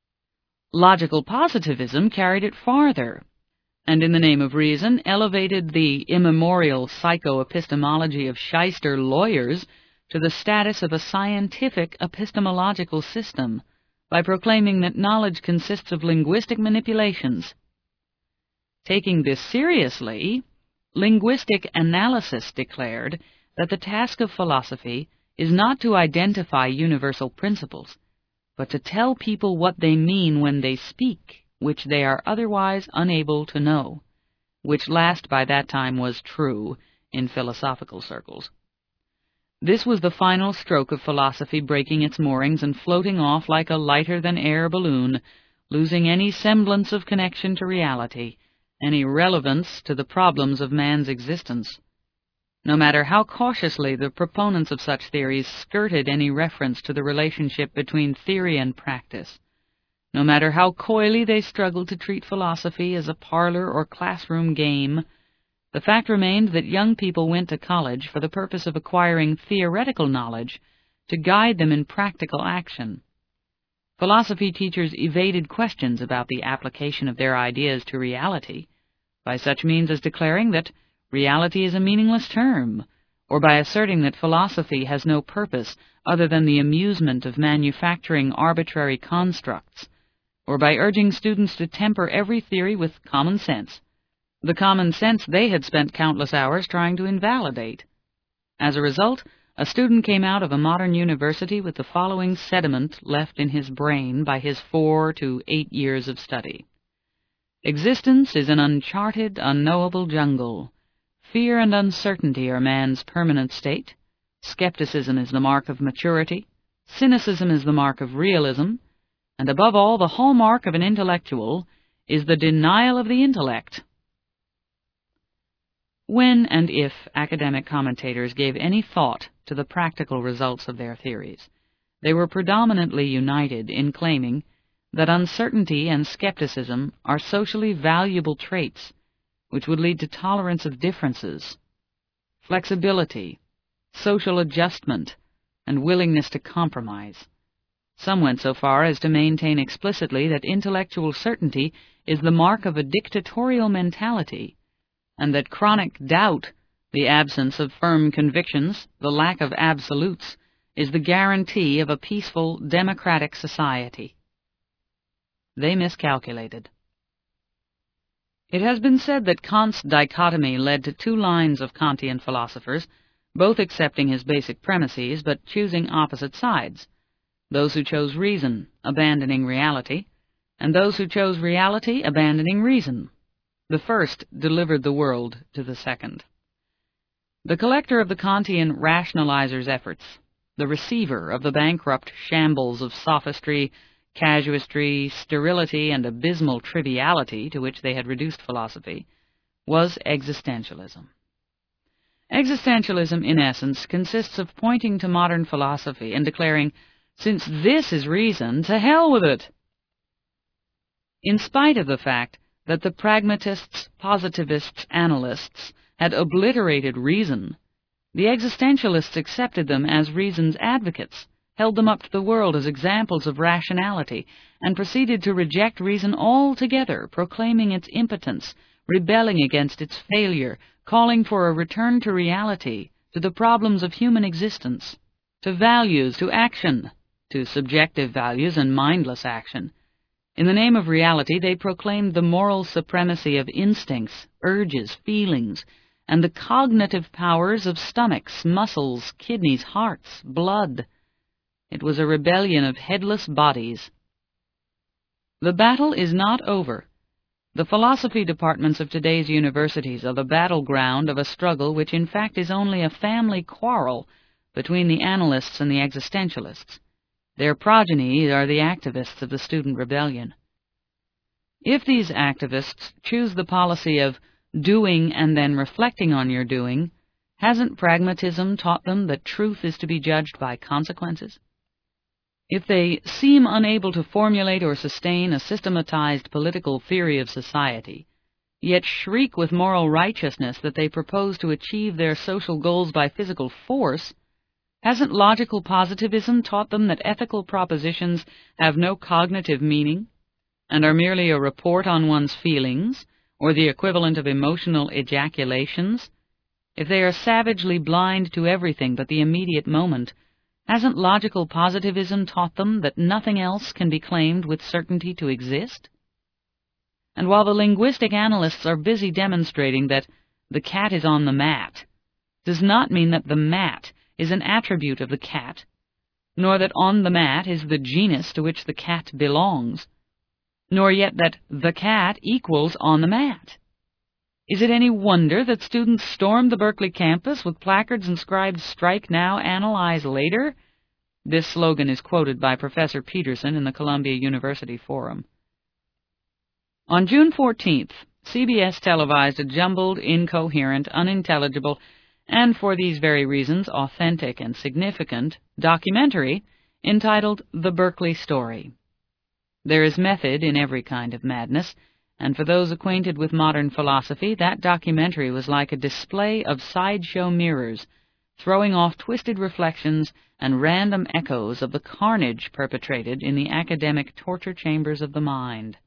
Logical positivism carried it farther, and in the name of reason elevated the immemorial psychoepistemology of shyster lawyers to the status of a scientific epistemological system by proclaiming that knowledge consists of linguistic manipulations. Taking this seriously, linguistic analysis declared that the task of philosophy is not to identify universal principles, but to tell people what they mean when they speak, which they are otherwise unable to know, which last by that time was true in philosophical circles. This was the final stroke of philosophy breaking its moorings and floating off like a lighter-than-air balloon, losing any semblance of connection to reality, any relevance to the problems of man's existence. No matter how cautiously the proponents of such theories skirted any reference to the relationship between theory and practice, no matter how coyly they struggled to treat philosophy as a parlor or classroom game, the fact remained that young people went to college for the purpose of acquiring theoretical knowledge to guide them in practical action. Philosophy teachers evaded questions about the application of their ideas to reality by such means as declaring that reality is a meaningless term, or by asserting that philosophy has no purpose other than the amusement of manufacturing arbitrary constructs, or by urging students to temper every theory with common sense, the common sense they had spent countless hours trying to invalidate. As a result, a student came out of a modern university with the following sediment left in his brain by his 4 to 8 years of study. Existence is an uncharted, unknowable jungle. Fear and uncertainty are man's permanent state. Skepticism is the mark of maturity. Cynicism is the mark of realism. And above all, the hallmark of an intellectual is the denial of the intellect. When and if academic commentators gave any thought to the practical results of their theories, they were predominantly united in claiming that uncertainty and skepticism are socially valuable traits which would lead to tolerance of differences, flexibility, social adjustment, and willingness to compromise. Some went so far as to maintain explicitly that intellectual certainty is the mark of a dictatorial mentality, and that chronic doubt, the absence of firm convictions, the lack of absolutes, is the guarantee of a peaceful, democratic society. They miscalculated. It has been said that Kant's dichotomy led to 2 lines of Kantian philosophers, both accepting his basic premises but choosing opposite sides: those who chose reason, abandoning reality, and those who chose reality, abandoning reason. The first delivered the world to the second. The collector of the Kantian rationalizer's efforts, the receiver of the bankrupt shambles of sophistry, casuistry, sterility, and abysmal triviality to which they had reduced philosophy, was existentialism. Existentialism, in essence, consists of pointing to modern philosophy and declaring, "Since this is reason, to hell with it!" In spite of the fact that the pragmatists, positivists, analysts had obliterated reason, the existentialists accepted them as reason's advocates, held them up to the world as examples of rationality, and proceeded to reject reason altogether, proclaiming its impotence, rebelling against its failure, calling for a return to reality, to the problems of human existence, to values, to action, to subjective values and mindless action. In the name of reality, they proclaimed the moral supremacy of instincts, urges, feelings, and the cognitive powers of stomachs, muscles, kidneys, hearts, blood. It was a rebellion of headless bodies. The battle is not over. The philosophy departments of today's universities are the battleground of a struggle which in fact is only a family quarrel between the analysts and the existentialists. Their progeny are the activists of the student rebellion. If these activists choose the policy of doing and then reflecting on your doing, hasn't pragmatism taught them that truth is to be judged by consequences? If they seem unable to formulate or sustain a systematized political theory of society, yet shriek with moral righteousness that they propose to achieve their social goals by physical force, hasn't logical positivism taught them that ethical propositions have no cognitive meaning and are merely a report on one's feelings, or the equivalent of emotional ejaculations? If they are savagely blind to everything but the immediate moment, hasn't logical positivism taught them that nothing else can be claimed with certainty to exist? And while the linguistic analysts are busy demonstrating that the cat is on the mat, does not mean that the mat is an attribute of the cat, nor that on the mat is the genus to which the cat belongs, nor yet that the cat equals on the mat. Is it any wonder that students stormed the Berkeley campus with placards inscribed "Strike Now, Analyze Later"? This slogan is quoted by Professor Peterson in the Columbia University Forum. On June 14th, CBS televised a jumbled, incoherent, unintelligible, and for these very reasons authentic and significant, documentary entitled The Berkeley Story. There is method in every kind of madness, and for those acquainted with modern philosophy, that documentary was like a display of sideshow mirrors, throwing off twisted reflections and random echoes of the carnage perpetrated in the academic torture chambers of the mind.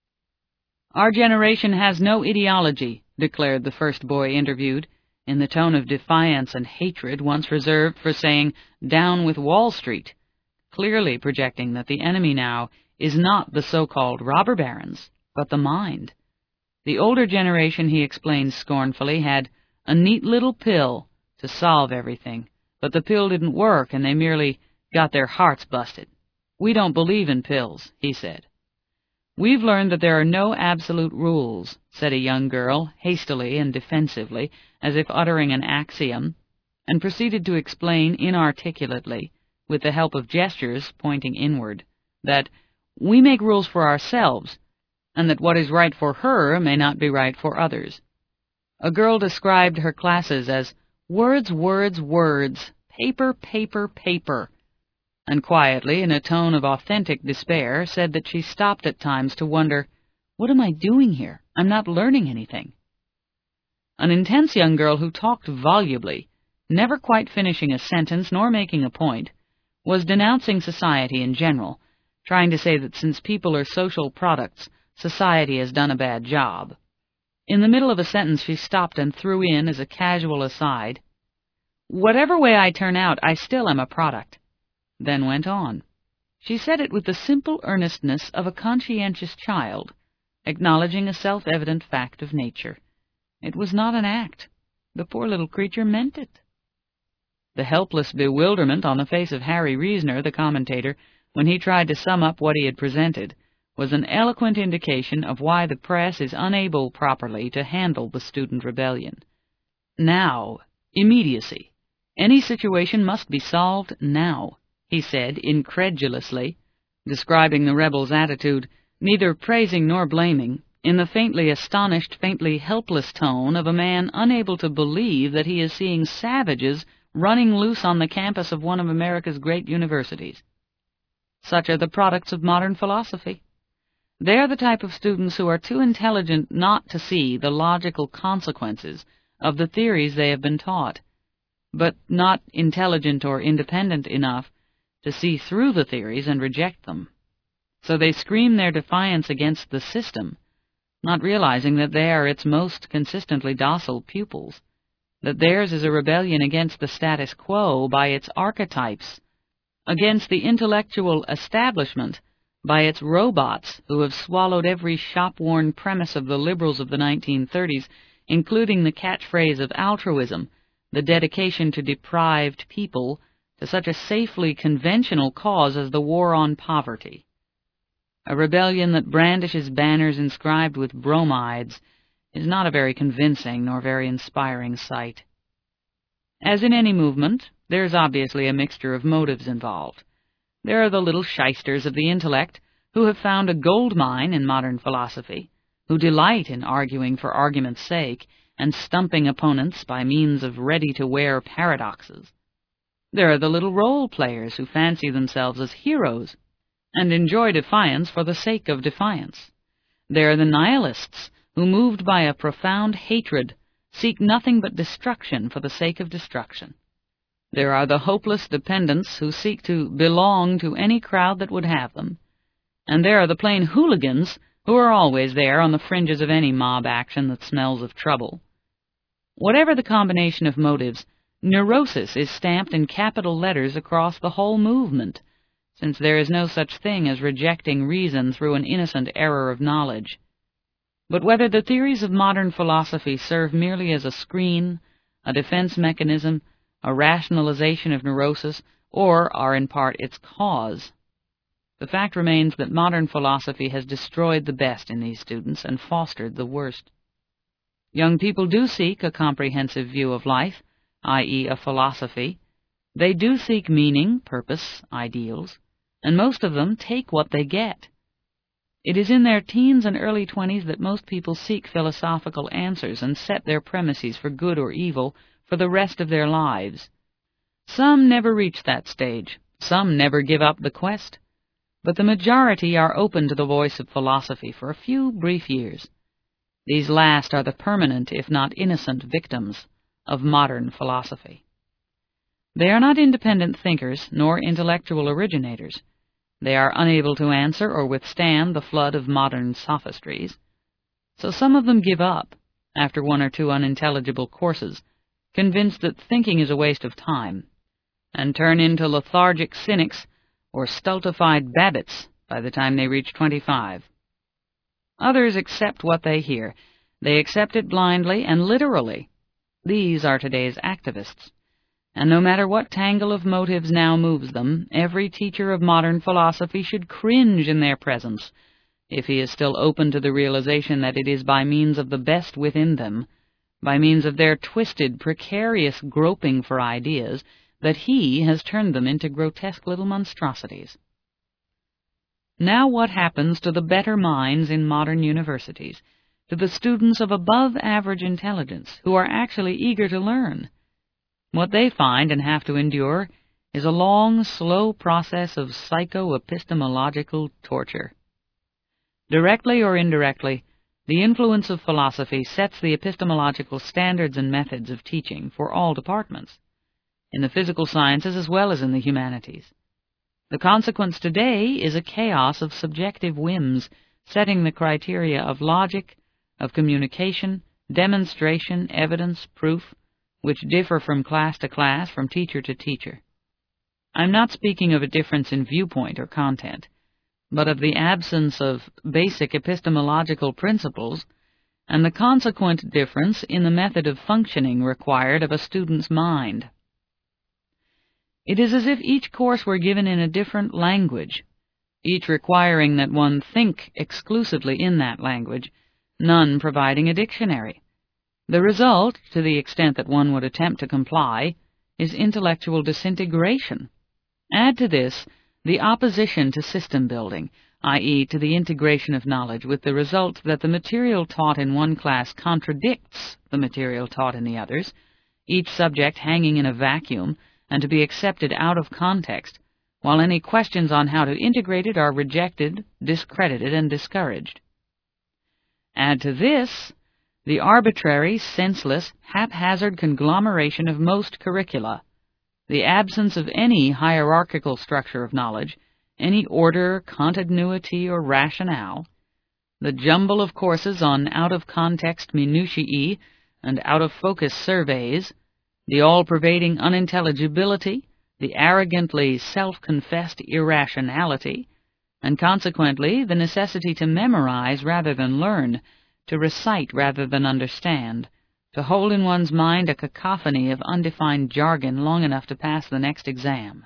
"Our generation has no ideology," declared the first boy interviewed, in the tone of defiance and hatred once reserved for saying, "Down with Wall Street," clearly projecting that the enemy now is not the so-called robber barons, but the mind. The older generation, he explained scornfully, had a neat little pill to solve everything, but the pill didn't work and they merely got their hearts busted. "We don't believe in pills," he said. "We've learned that there are no absolute rules," said a young girl, hastily and defensively, as if uttering an axiom, and proceeded to explain inarticulately, with the help of gestures pointing inward, that we make rules for ourselves, and that what is right for her may not be right for others. A girl described her classes as words, words, words, paper, paper, paper, and quietly, in a tone of authentic despair, said that she stopped at times to wonder, "What am I doing here? I'm not learning anything." An intense young girl who talked volubly, never quite finishing a sentence nor making a point, was denouncing society in general, trying to say that since people are social products, society has done a bad job. In the middle of a sentence she stopped and threw in, as a casual aside, "Whatever way I turn out, I still am a product," then went on. She said it with the simple earnestness of a conscientious child, acknowledging a self-evident fact of nature. It was not an act. The poor little creature meant it. The helpless bewilderment on the face of Harry Reasoner, the commentator, when he tried to sum up what he had presented, was an eloquent indication of why the press is unable properly to handle the student rebellion. Now, immediacy. Any situation must be solved now, he said incredulously, describing the rebels' attitude, neither praising nor blaming, in the faintly astonished, faintly helpless tone of a man unable to believe that he is seeing savages running loose on the campus of one of America's great universities. Such are the products of modern philosophy. They are the type of students who are too intelligent not to see the logical consequences of the theories they have been taught, but not intelligent or independent enough to see through the theories and reject them. So they scream their defiance against the system, not realizing that they are its most consistently docile pupils, that theirs is a rebellion against the status quo by its archetypes, against the intellectual establishment by its robots who have swallowed every shop-worn premise of the liberals of the 1930s, including the catchphrase of altruism, the dedication to deprived people, to such a safely conventional cause as the war on poverty. A rebellion that brandishes banners inscribed with bromides is not a very convincing nor very inspiring sight. As in any movement, there is obviously a mixture of motives involved. There are the little shysters of the intellect who have found a gold mine in modern philosophy, who delight in arguing for argument's sake and stumping opponents by means of ready-to-wear paradoxes. There are the little role-players who fancy themselves as heroes and enjoy defiance for the sake of defiance. There are the nihilists who, moved by a profound hatred, seek nothing but destruction for the sake of destruction. There are the hopeless dependents who seek to belong to any crowd that would have them. And there are the plain hooligans who are always there on the fringes of any mob action that smells of trouble. Whatever the combination of motives, neurosis is stamped in capital letters across the whole movement, since there is no such thing as rejecting reason through an innocent error of knowledge. But whether the theories of modern philosophy serve merely as a screen, a defense mechanism, a rationalization of neurosis, or are in part its cause, the fact remains that modern philosophy has destroyed the best in these students and fostered the worst. Young people do seek a comprehensive view of life, i.e., a philosophy. They do seek meaning, purpose, ideals, and most of them take what they get. It is in their teens and early 20s that most people seek philosophical answers and set their premises for good or evil for the rest of their lives. Some never reach that stage, some never give up the quest, but the majority are open to the voice of philosophy for a few brief years. These last are the permanent, if not innocent, victims of modern philosophy. They are not independent thinkers, nor intellectual originators. They are unable to answer or withstand the flood of modern sophistries. So some of them give up, after one or two unintelligible courses, convinced that thinking is a waste of time, and turn into lethargic cynics or stultified babbits by the time they reach 25. Others accept what they hear. They accept it blindly and literally. These are today's activists. And no matter what tangle of motives now moves them, every teacher of modern philosophy should cringe in their presence, if he is still open to the realization that it is by means of the best within them, by means of their twisted, precarious groping for ideas, that he has turned them into grotesque little monstrosities. Now what happens to the better minds in modern universities, to the students of above-average intelligence who are actually eager to learn? What they find and have to endure is a long, slow process of psycho-epistemological torture. Directly or indirectly, the influence of philosophy sets the epistemological standards and methods of teaching for all departments, in the physical sciences as well as in the humanities. The consequence today is a chaos of subjective whims, setting the criteria of logic, of communication, demonstration, evidence, proof, which differ from class to class, from teacher to teacher. I'm not speaking of a difference in viewpoint or content, but of the absence of basic epistemological principles and the consequent difference in the method of functioning required of a student's mind. It is as if each course were given in a different language, each requiring that one think exclusively in that language, none providing a dictionary. The result, to the extent that one would attempt to comply, is intellectual disintegration. Add to this the opposition to system building, i.e., to the integration of knowledge, with the result that the material taught in one class contradicts the material taught in the others, each subject hanging in a vacuum and to be accepted out of context, while any questions on how to integrate it are rejected, discredited, and discouraged. Add to this the arbitrary, senseless, haphazard conglomeration of most curricula, the absence of any hierarchical structure of knowledge, any order, continuity, or rationale, the jumble of courses on out-of-context minutiae and out-of-focus surveys, the all-pervading unintelligibility, the arrogantly self-confessed irrationality, and consequently the necessity to memorize rather than learn, to recite rather than understand, to hold in one's mind a cacophony of undefined jargon long enough to pass the next exam.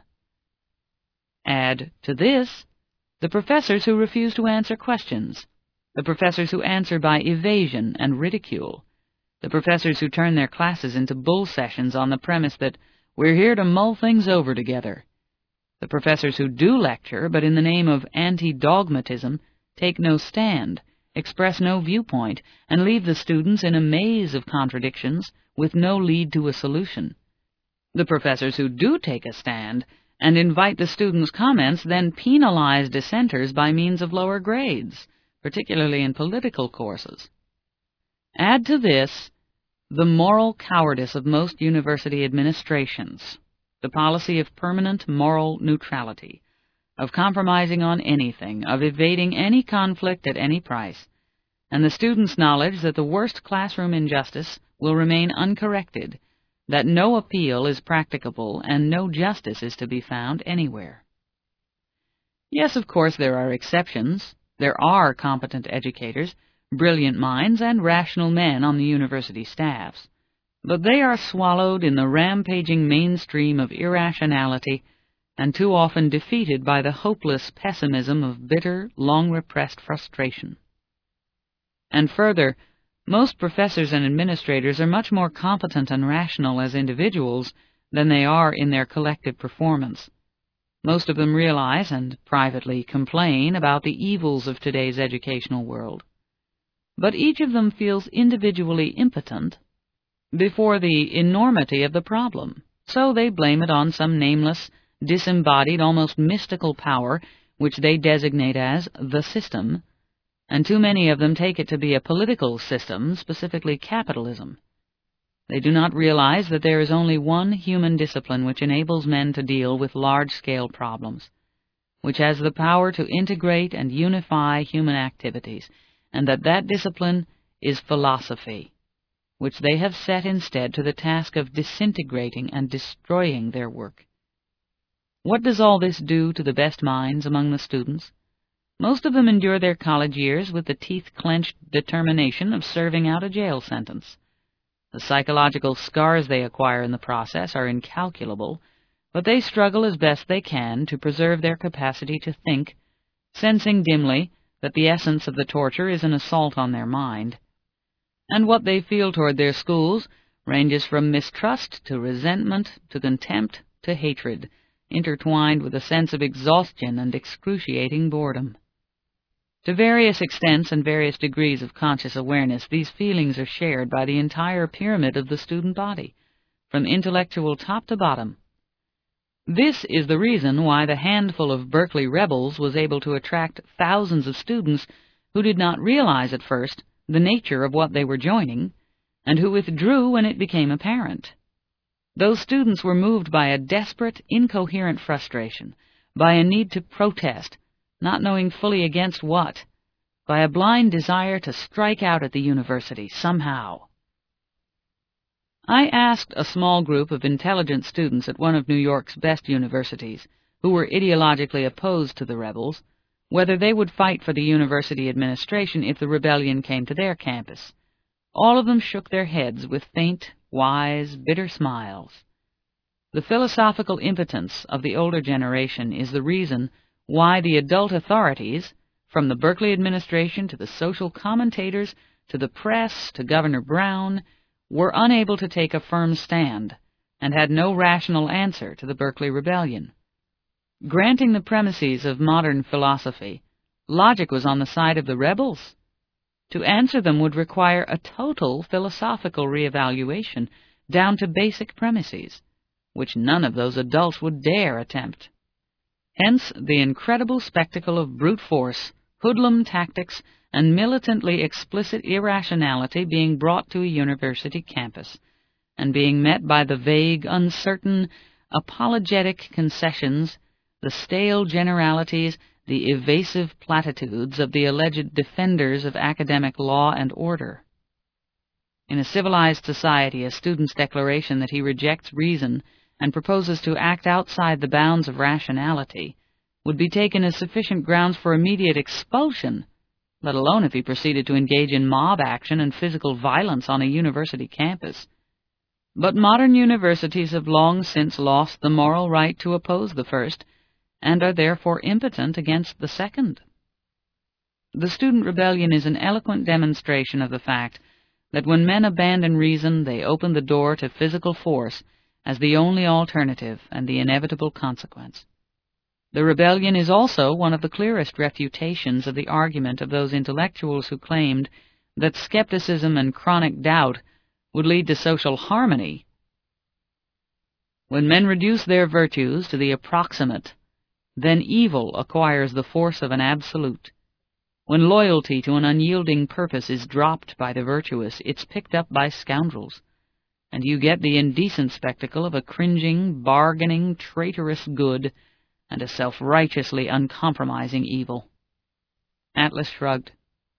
Add to this the professors who refuse to answer questions, the professors who answer by evasion and ridicule, the professors who turn their classes into bull sessions on the premise that we're here to mull things over together, the professors who do lecture but in the name of anti-dogmatism take no stand, express no viewpoint, and leave the students in a maze of contradictions with no lead to a solution. The professors who do take a stand and invite the students' comments then penalize dissenters by means of lower grades, particularly in political courses. Add to this the moral cowardice of most university administrations, the policy of permanent moral neutrality, of compromising on anything, of evading any conflict at any price, and the students' knowledge that the worst classroom injustice will remain uncorrected, that no appeal is practicable and no justice is to be found anywhere. Yes, of course, there are exceptions. There are competent educators, brilliant minds, and rational men on the university staffs, but they are swallowed in the rampaging mainstream of irrationality and too often defeated by the hopeless pessimism of bitter, long-repressed frustration. And further, most professors and administrators are much more competent and rational as individuals than they are in their collective performance. Most of them realize and privately complain about the evils of today's educational world. But each of them feels individually impotent before the enormity of the problem, so they blame it on some nameless, disembodied, almost mystical power which they designate as the system, and too many of them take it to be a political system, specifically capitalism. They do not realize that there is only one human discipline which enables men to deal with large-scale problems, which has the power to integrate and unify human activities, and that discipline is philosophy, which they have set instead to the task of disintegrating and destroying their work. What does all this do to the best minds among the students? Most of them endure their college years with the teeth-clenched determination of serving out a jail sentence. The psychological scars they acquire in the process are incalculable, but they struggle as best they can to preserve their capacity to think, sensing dimly that the essence of the torture is an assault on their mind. And what they feel toward their schools ranges from mistrust to resentment to contempt to hatred, intertwined with a sense of exhaustion and excruciating boredom. To various extents and various degrees of conscious awareness, these feelings are shared by the entire pyramid of the student body, from intellectual top to bottom. This is the reason why the handful of Berkeley rebels was able to attract thousands of students who did not realize at first the nature of what they were joining, and who withdrew when it became apparent. Those students were moved by a desperate, incoherent frustration, by a need to protest, not knowing fully against what, by a blind desire to strike out at the university somehow. I asked a small group of intelligent students at one of New York's best universities, who were ideologically opposed to the rebels, whether they would fight for the university administration if the rebellion came to their campus. All of them shook their heads with faint, wise, bitter smiles. The philosophical impotence of the older generation is the reason why the adult authorities, from the Berkeley administration to the social commentators to the press to Governor Brown, were unable to take a firm stand and had no rational answer to the Berkeley Rebellion. Granting the premises of modern philosophy, logic was on the side of the rebels. To answer them would require a total philosophical reevaluation down to basic premises, which none of those adults would dare attempt. Hence the incredible spectacle of brute force, hoodlum tactics, and militantly explicit irrationality being brought to a university campus, and being met by the vague, uncertain, apologetic concessions, the stale generalities, the evasive platitudes of the alleged defenders of academic law and order. In a civilized society, a student's declaration that he rejects reason and proposes to act outside the bounds of rationality would be taken as sufficient grounds for immediate expulsion let alone if he proceeded to engage in mob action and physical violence on a university campus. But modern universities have long since lost the moral right to oppose the first, and are therefore impotent against the second. The student rebellion is an eloquent demonstration of the fact that when men abandon reason, they open the door to physical force as the only alternative and the inevitable consequence. The rebellion is also one of the clearest refutations of the argument of those intellectuals who claimed that skepticism and chronic doubt would lead to social harmony. When men reduce their virtues to the approximate, then evil acquires the force of an absolute. When loyalty to an unyielding purpose is dropped by the virtuous, it's picked up by scoundrels, and you get the indecent spectacle of a cringing, bargaining, traitorous good and a self-righteously uncompromising evil. Atlas shrugged.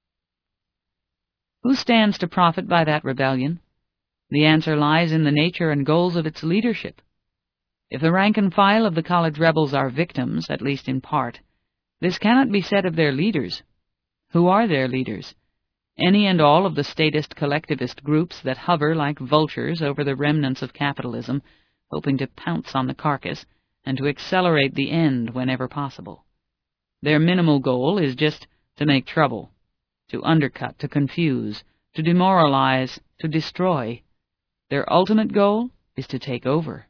Who stands to profit by that rebellion? The answer lies in the nature and goals of its leadership. If the rank and file of the college rebels are victims, at least in part, this cannot be said of their leaders. Who are their leaders? Any and all of the statist collectivist groups that hover like vultures over the remnants of capitalism, hoping to pounce on the carcass and to accelerate the end whenever possible. Their minimal goal is just to make trouble, to undercut, to confuse, to demoralize, to destroy. Their ultimate goal is to take over.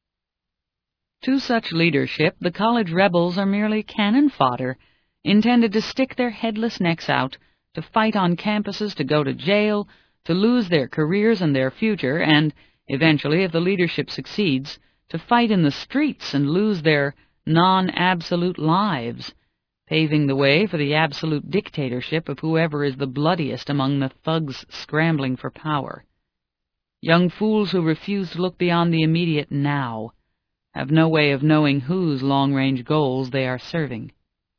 To such leadership, the college rebels are merely cannon fodder, intended to stick their headless necks out, to fight on campuses, to go to jail, to lose their careers and their future, and, eventually, if the leadership succeeds, to fight in the streets and lose their non-absolute lives, paving the way for the absolute dictatorship of whoever is the bloodiest among the thugs scrambling for power. Young fools who refuse to look beyond the immediate now have no way of knowing whose long-range goals they are serving.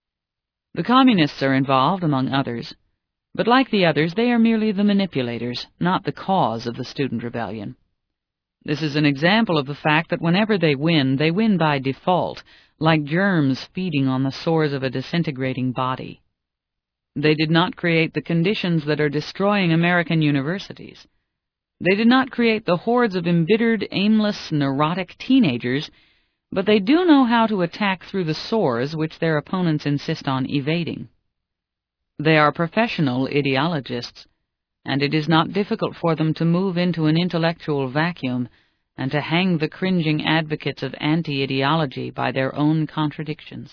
The communists are involved, among others, but like the others, they are merely the manipulators, not the cause of the student rebellion. This is an example of the fact that whenever they win by default, like germs feeding on the sores of a disintegrating body. They did not create the conditions that are destroying American universities. They did not create the hordes of embittered, aimless, neurotic teenagers, but they do know how to attack through the sores which their opponents insist on evading. They are professional ideologists, and it is not difficult for them to move into an intellectual vacuum and to hang the cringing advocates of anti-ideology by their own contradictions.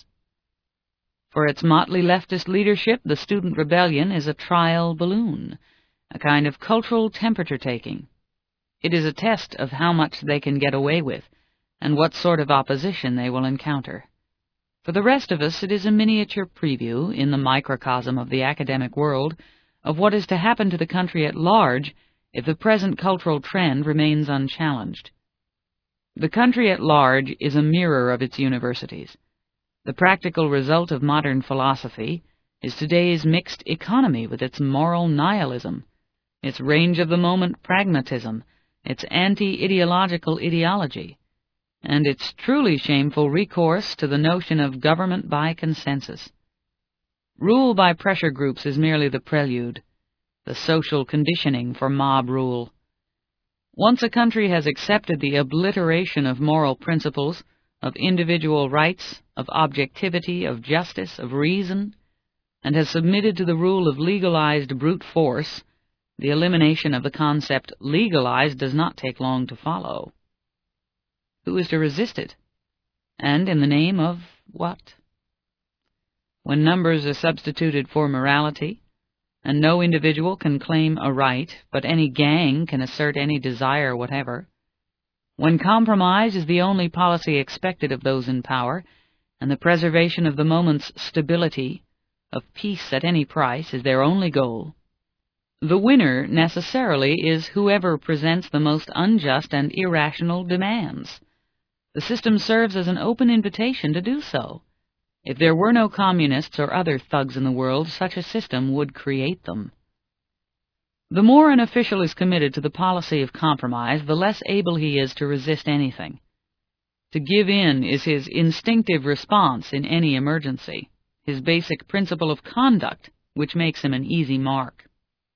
For its motley leftist leadership, the student rebellion is a trial balloon, a kind of cultural temperature-taking. It is a test of how much they can get away with, and what sort of opposition they will encounter. For the rest of us, it is a miniature preview, in the microcosm of the academic world, of what is to happen to the country at large if the present cultural trend remains unchallenged. The country at large is a mirror of its universities. The practical result of modern philosophy is today's mixed economy with its moral nihilism, its range-of-the-moment pragmatism, its anti-ideological ideology, and its truly shameful recourse to the notion of government by consensus. Rule by pressure groups is merely the prelude, the social conditioning for mob rule. Once a country has accepted the obliteration of moral principles, of individual rights, of objectivity, of justice, of reason, and has submitted to the rule of legalized brute force, the elimination of the concept legalized does not take long to follow. Who is to resist it? And in the name of what? When numbers are substituted for morality, and no individual can claim a right, but any gang can assert any desire whatever, when compromise is the only policy expected of those in power, and the preservation of the moment's stability, of peace at any price, is their only goal, the winner necessarily is whoever presents the most unjust and irrational demands. The system serves as an open invitation to do so. If there were no communists or other thugs in the world, such a system would create them. The more an official is committed to the policy of compromise, the less able he is to resist anything. To give in is his instinctive response in any emergency, his basic principle of conduct which makes him an easy mark.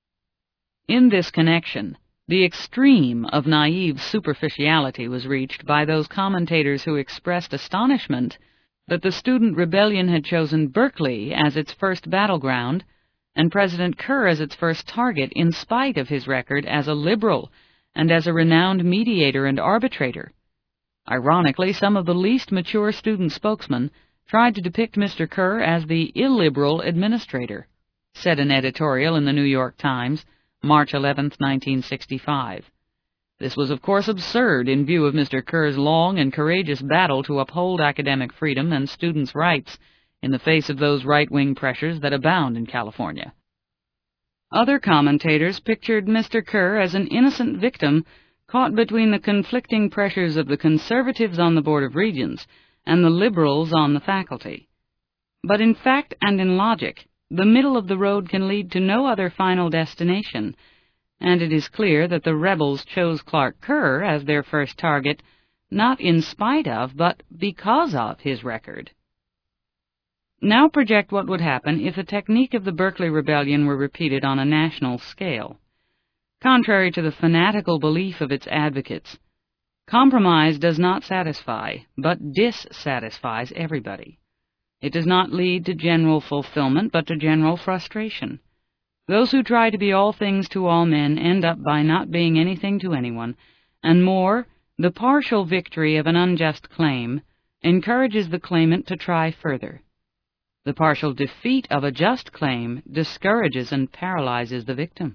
In this connection, the extreme of naive superficiality was reached by those commentators who expressed astonishment that the student rebellion had chosen Berkeley as its first battleground and President Kerr as its first target in spite of his record as a liberal and as a renowned mediator and arbitrator. Ironically, some of the least mature student spokesmen tried to depict Mr. Kerr as the illiberal administrator, said an editorial in the New York Times, March 11, 1965. This was, of course, absurd in view of Mr. Kerr's long and courageous battle to uphold academic freedom and students' rights in the face of those right-wing pressures that abound in California. Other commentators pictured Mr. Kerr as an innocent victim caught between the conflicting pressures of the conservatives on the Board of Regents and the liberals on the faculty. But in fact and in logic, the middle of the road can lead to no other final destination, and it is clear that the rebels chose Clark Kerr as their first target, not in spite of, but because of his record. Now project what would happen if the technique of the Berkeley Rebellion were repeated on a national scale. Contrary to the fanatical belief of its advocates, compromise does not satisfy, but dissatisfies everybody. It does not lead to general fulfillment, but to general frustration. Those who try to be all things to all men end up by not being anything to anyone, and more, the partial victory of an unjust claim encourages the claimant to try further. The partial defeat of a just claim discourages and paralyzes the victim.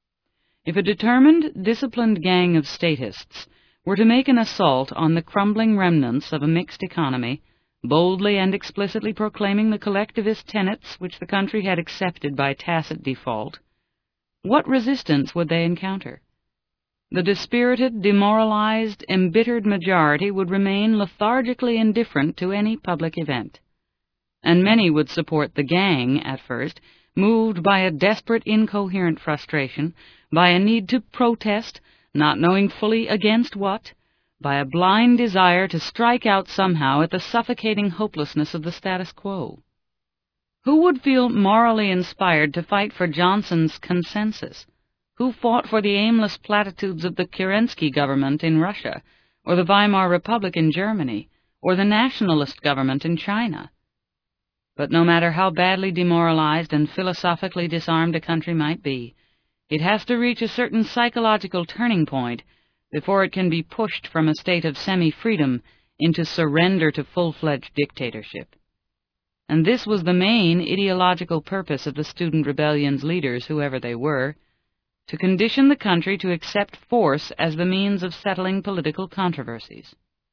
If a determined, disciplined gang of statists were to make an assault on the crumbling remnants of a mixed economy, boldly and explicitly proclaiming the collectivist tenets which the country had accepted by tacit default, what resistance would they encounter? The dispirited, demoralized, embittered majority would remain lethargically indifferent to any public event, and many would support the gang at first, moved by a desperate, incoherent frustration, by a need to protest, not knowing fully against what, by a blind desire to strike out somehow at the suffocating hopelessness of the status quo. Who would feel morally inspired to fight for Johnson's consensus? Who fought for the aimless platitudes of the Kerensky government in Russia, or the Weimar Republic in Germany, or the nationalist government in China? But no matter how badly demoralized and philosophically disarmed a country might be, it has to reach a certain psychological turning point before it can be pushed from a state of semi-freedom into surrender to full-fledged dictatorship. And this was the main ideological purpose of the student rebellion's leaders, whoever they were, to condition the country to accept force as the means of settling political controversies.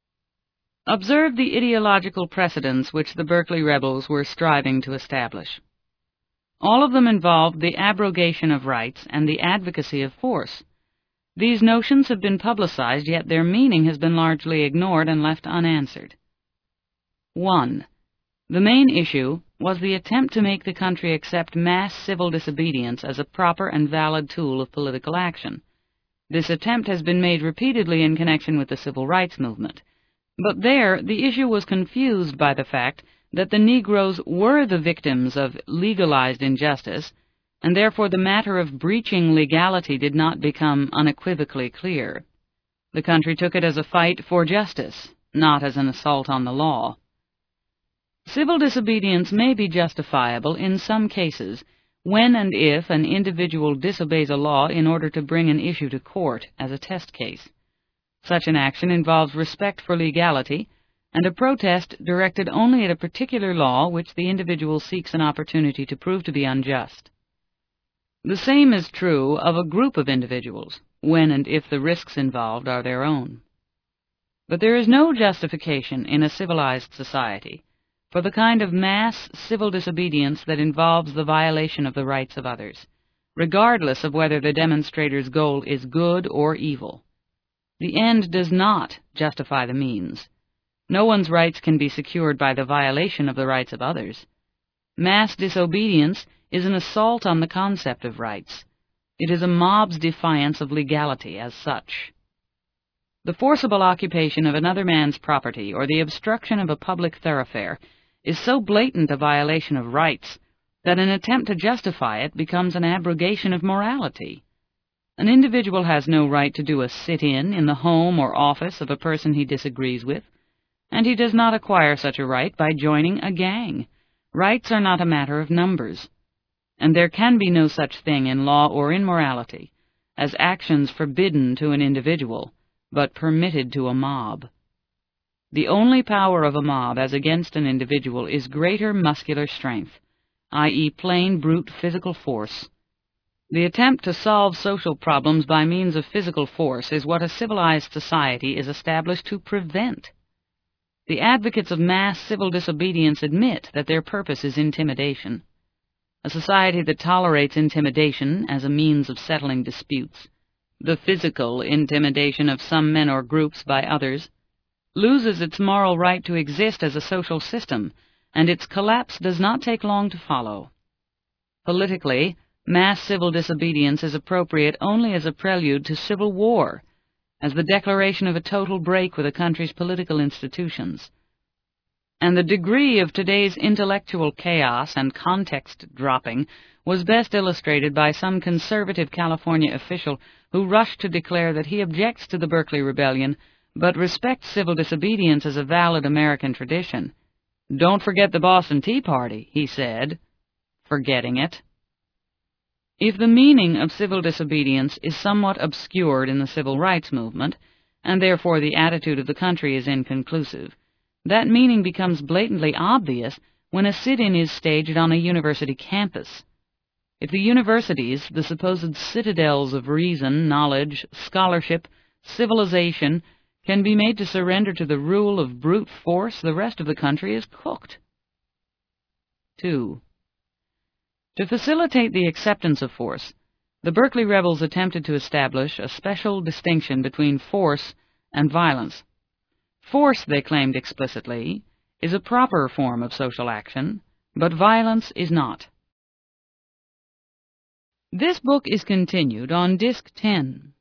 Observe the ideological precedents which the Berkeley rebels were striving to establish. All of them involved the abrogation of rights and the advocacy of force. These notions have been publicized, yet their meaning has been largely ignored and left unanswered. 1. The main issue was the attempt to make the country accept mass civil disobedience as a proper and valid tool of political action. This attempt has been made repeatedly in connection with the civil rights movement. But there, the issue was confused by the fact that the Negroes were the victims of legalized injustice, and therefore the matter of breaching legality did not become unequivocally clear. The country took it as a fight for justice, not as an assault on the law. Civil disobedience may be justifiable in some cases when and if an individual disobeys a law in order to bring an issue to court as a test case. Such an action involves respect for legality and a protest directed only at a particular law which the individual seeks an opportunity to prove to be unjust. The same is true of a group of individuals, when and if the risks involved are their own. But there is no justification in a civilized society for the kind of mass civil disobedience that involves the violation of the rights of others, regardless of whether the demonstrator's goal is good or evil. The end does not justify the means. No one's rights can be secured by the violation of the rights of others. Mass disobedience is an assault on the concept of rights. It is a mob's defiance of legality as such. The forcible occupation of another man's property or the obstruction of a public thoroughfare is so blatant a violation of rights that an attempt to justify it becomes an abrogation of morality. An individual has no right to do a sit-in the home or office of a person he disagrees with, and he does not acquire such a right by joining a gang. Rights are not a matter of numbers, and there can be no such thing in law or in morality as actions forbidden to an individual, but permitted to a mob. The only power of a mob as against an individual is greater muscular strength, i.e. plain brute physical force. The attempt to solve social problems by means of physical force is what a civilized society is established to prevent. The advocates of mass civil disobedience admit that their purpose is intimidation. A society that tolerates intimidation as a means of settling disputes, the physical intimidation of some men or groups by others, loses its moral right to exist as a social system, and its collapse does not take long to follow. Politically, mass civil disobedience is appropriate only as a prelude to civil war, as the declaration of a total break with a country's political institutions. And the degree of today's intellectual chaos and context-dropping was best illustrated by some conservative California official who rushed to declare that he objects to the Berkeley Rebellion, but respects civil disobedience as a valid American tradition. "Don't forget the Boston Tea Party," he said, forgetting it. If the meaning of civil disobedience is somewhat obscured in the civil rights movement, and therefore the attitude of the country is inconclusive, that meaning becomes blatantly obvious when a sit-in is staged on a university campus. If the universities, the supposed citadels of reason, knowledge, scholarship, civilization, can be made to surrender to the rule of brute force, the rest of the country is cooked. 2. To facilitate the acceptance of force, the Berkeley rebels attempted to establish a special distinction between force and violence. Force, they claimed explicitly, is a proper form of social action, but violence is not. This book is continued on Disc 10.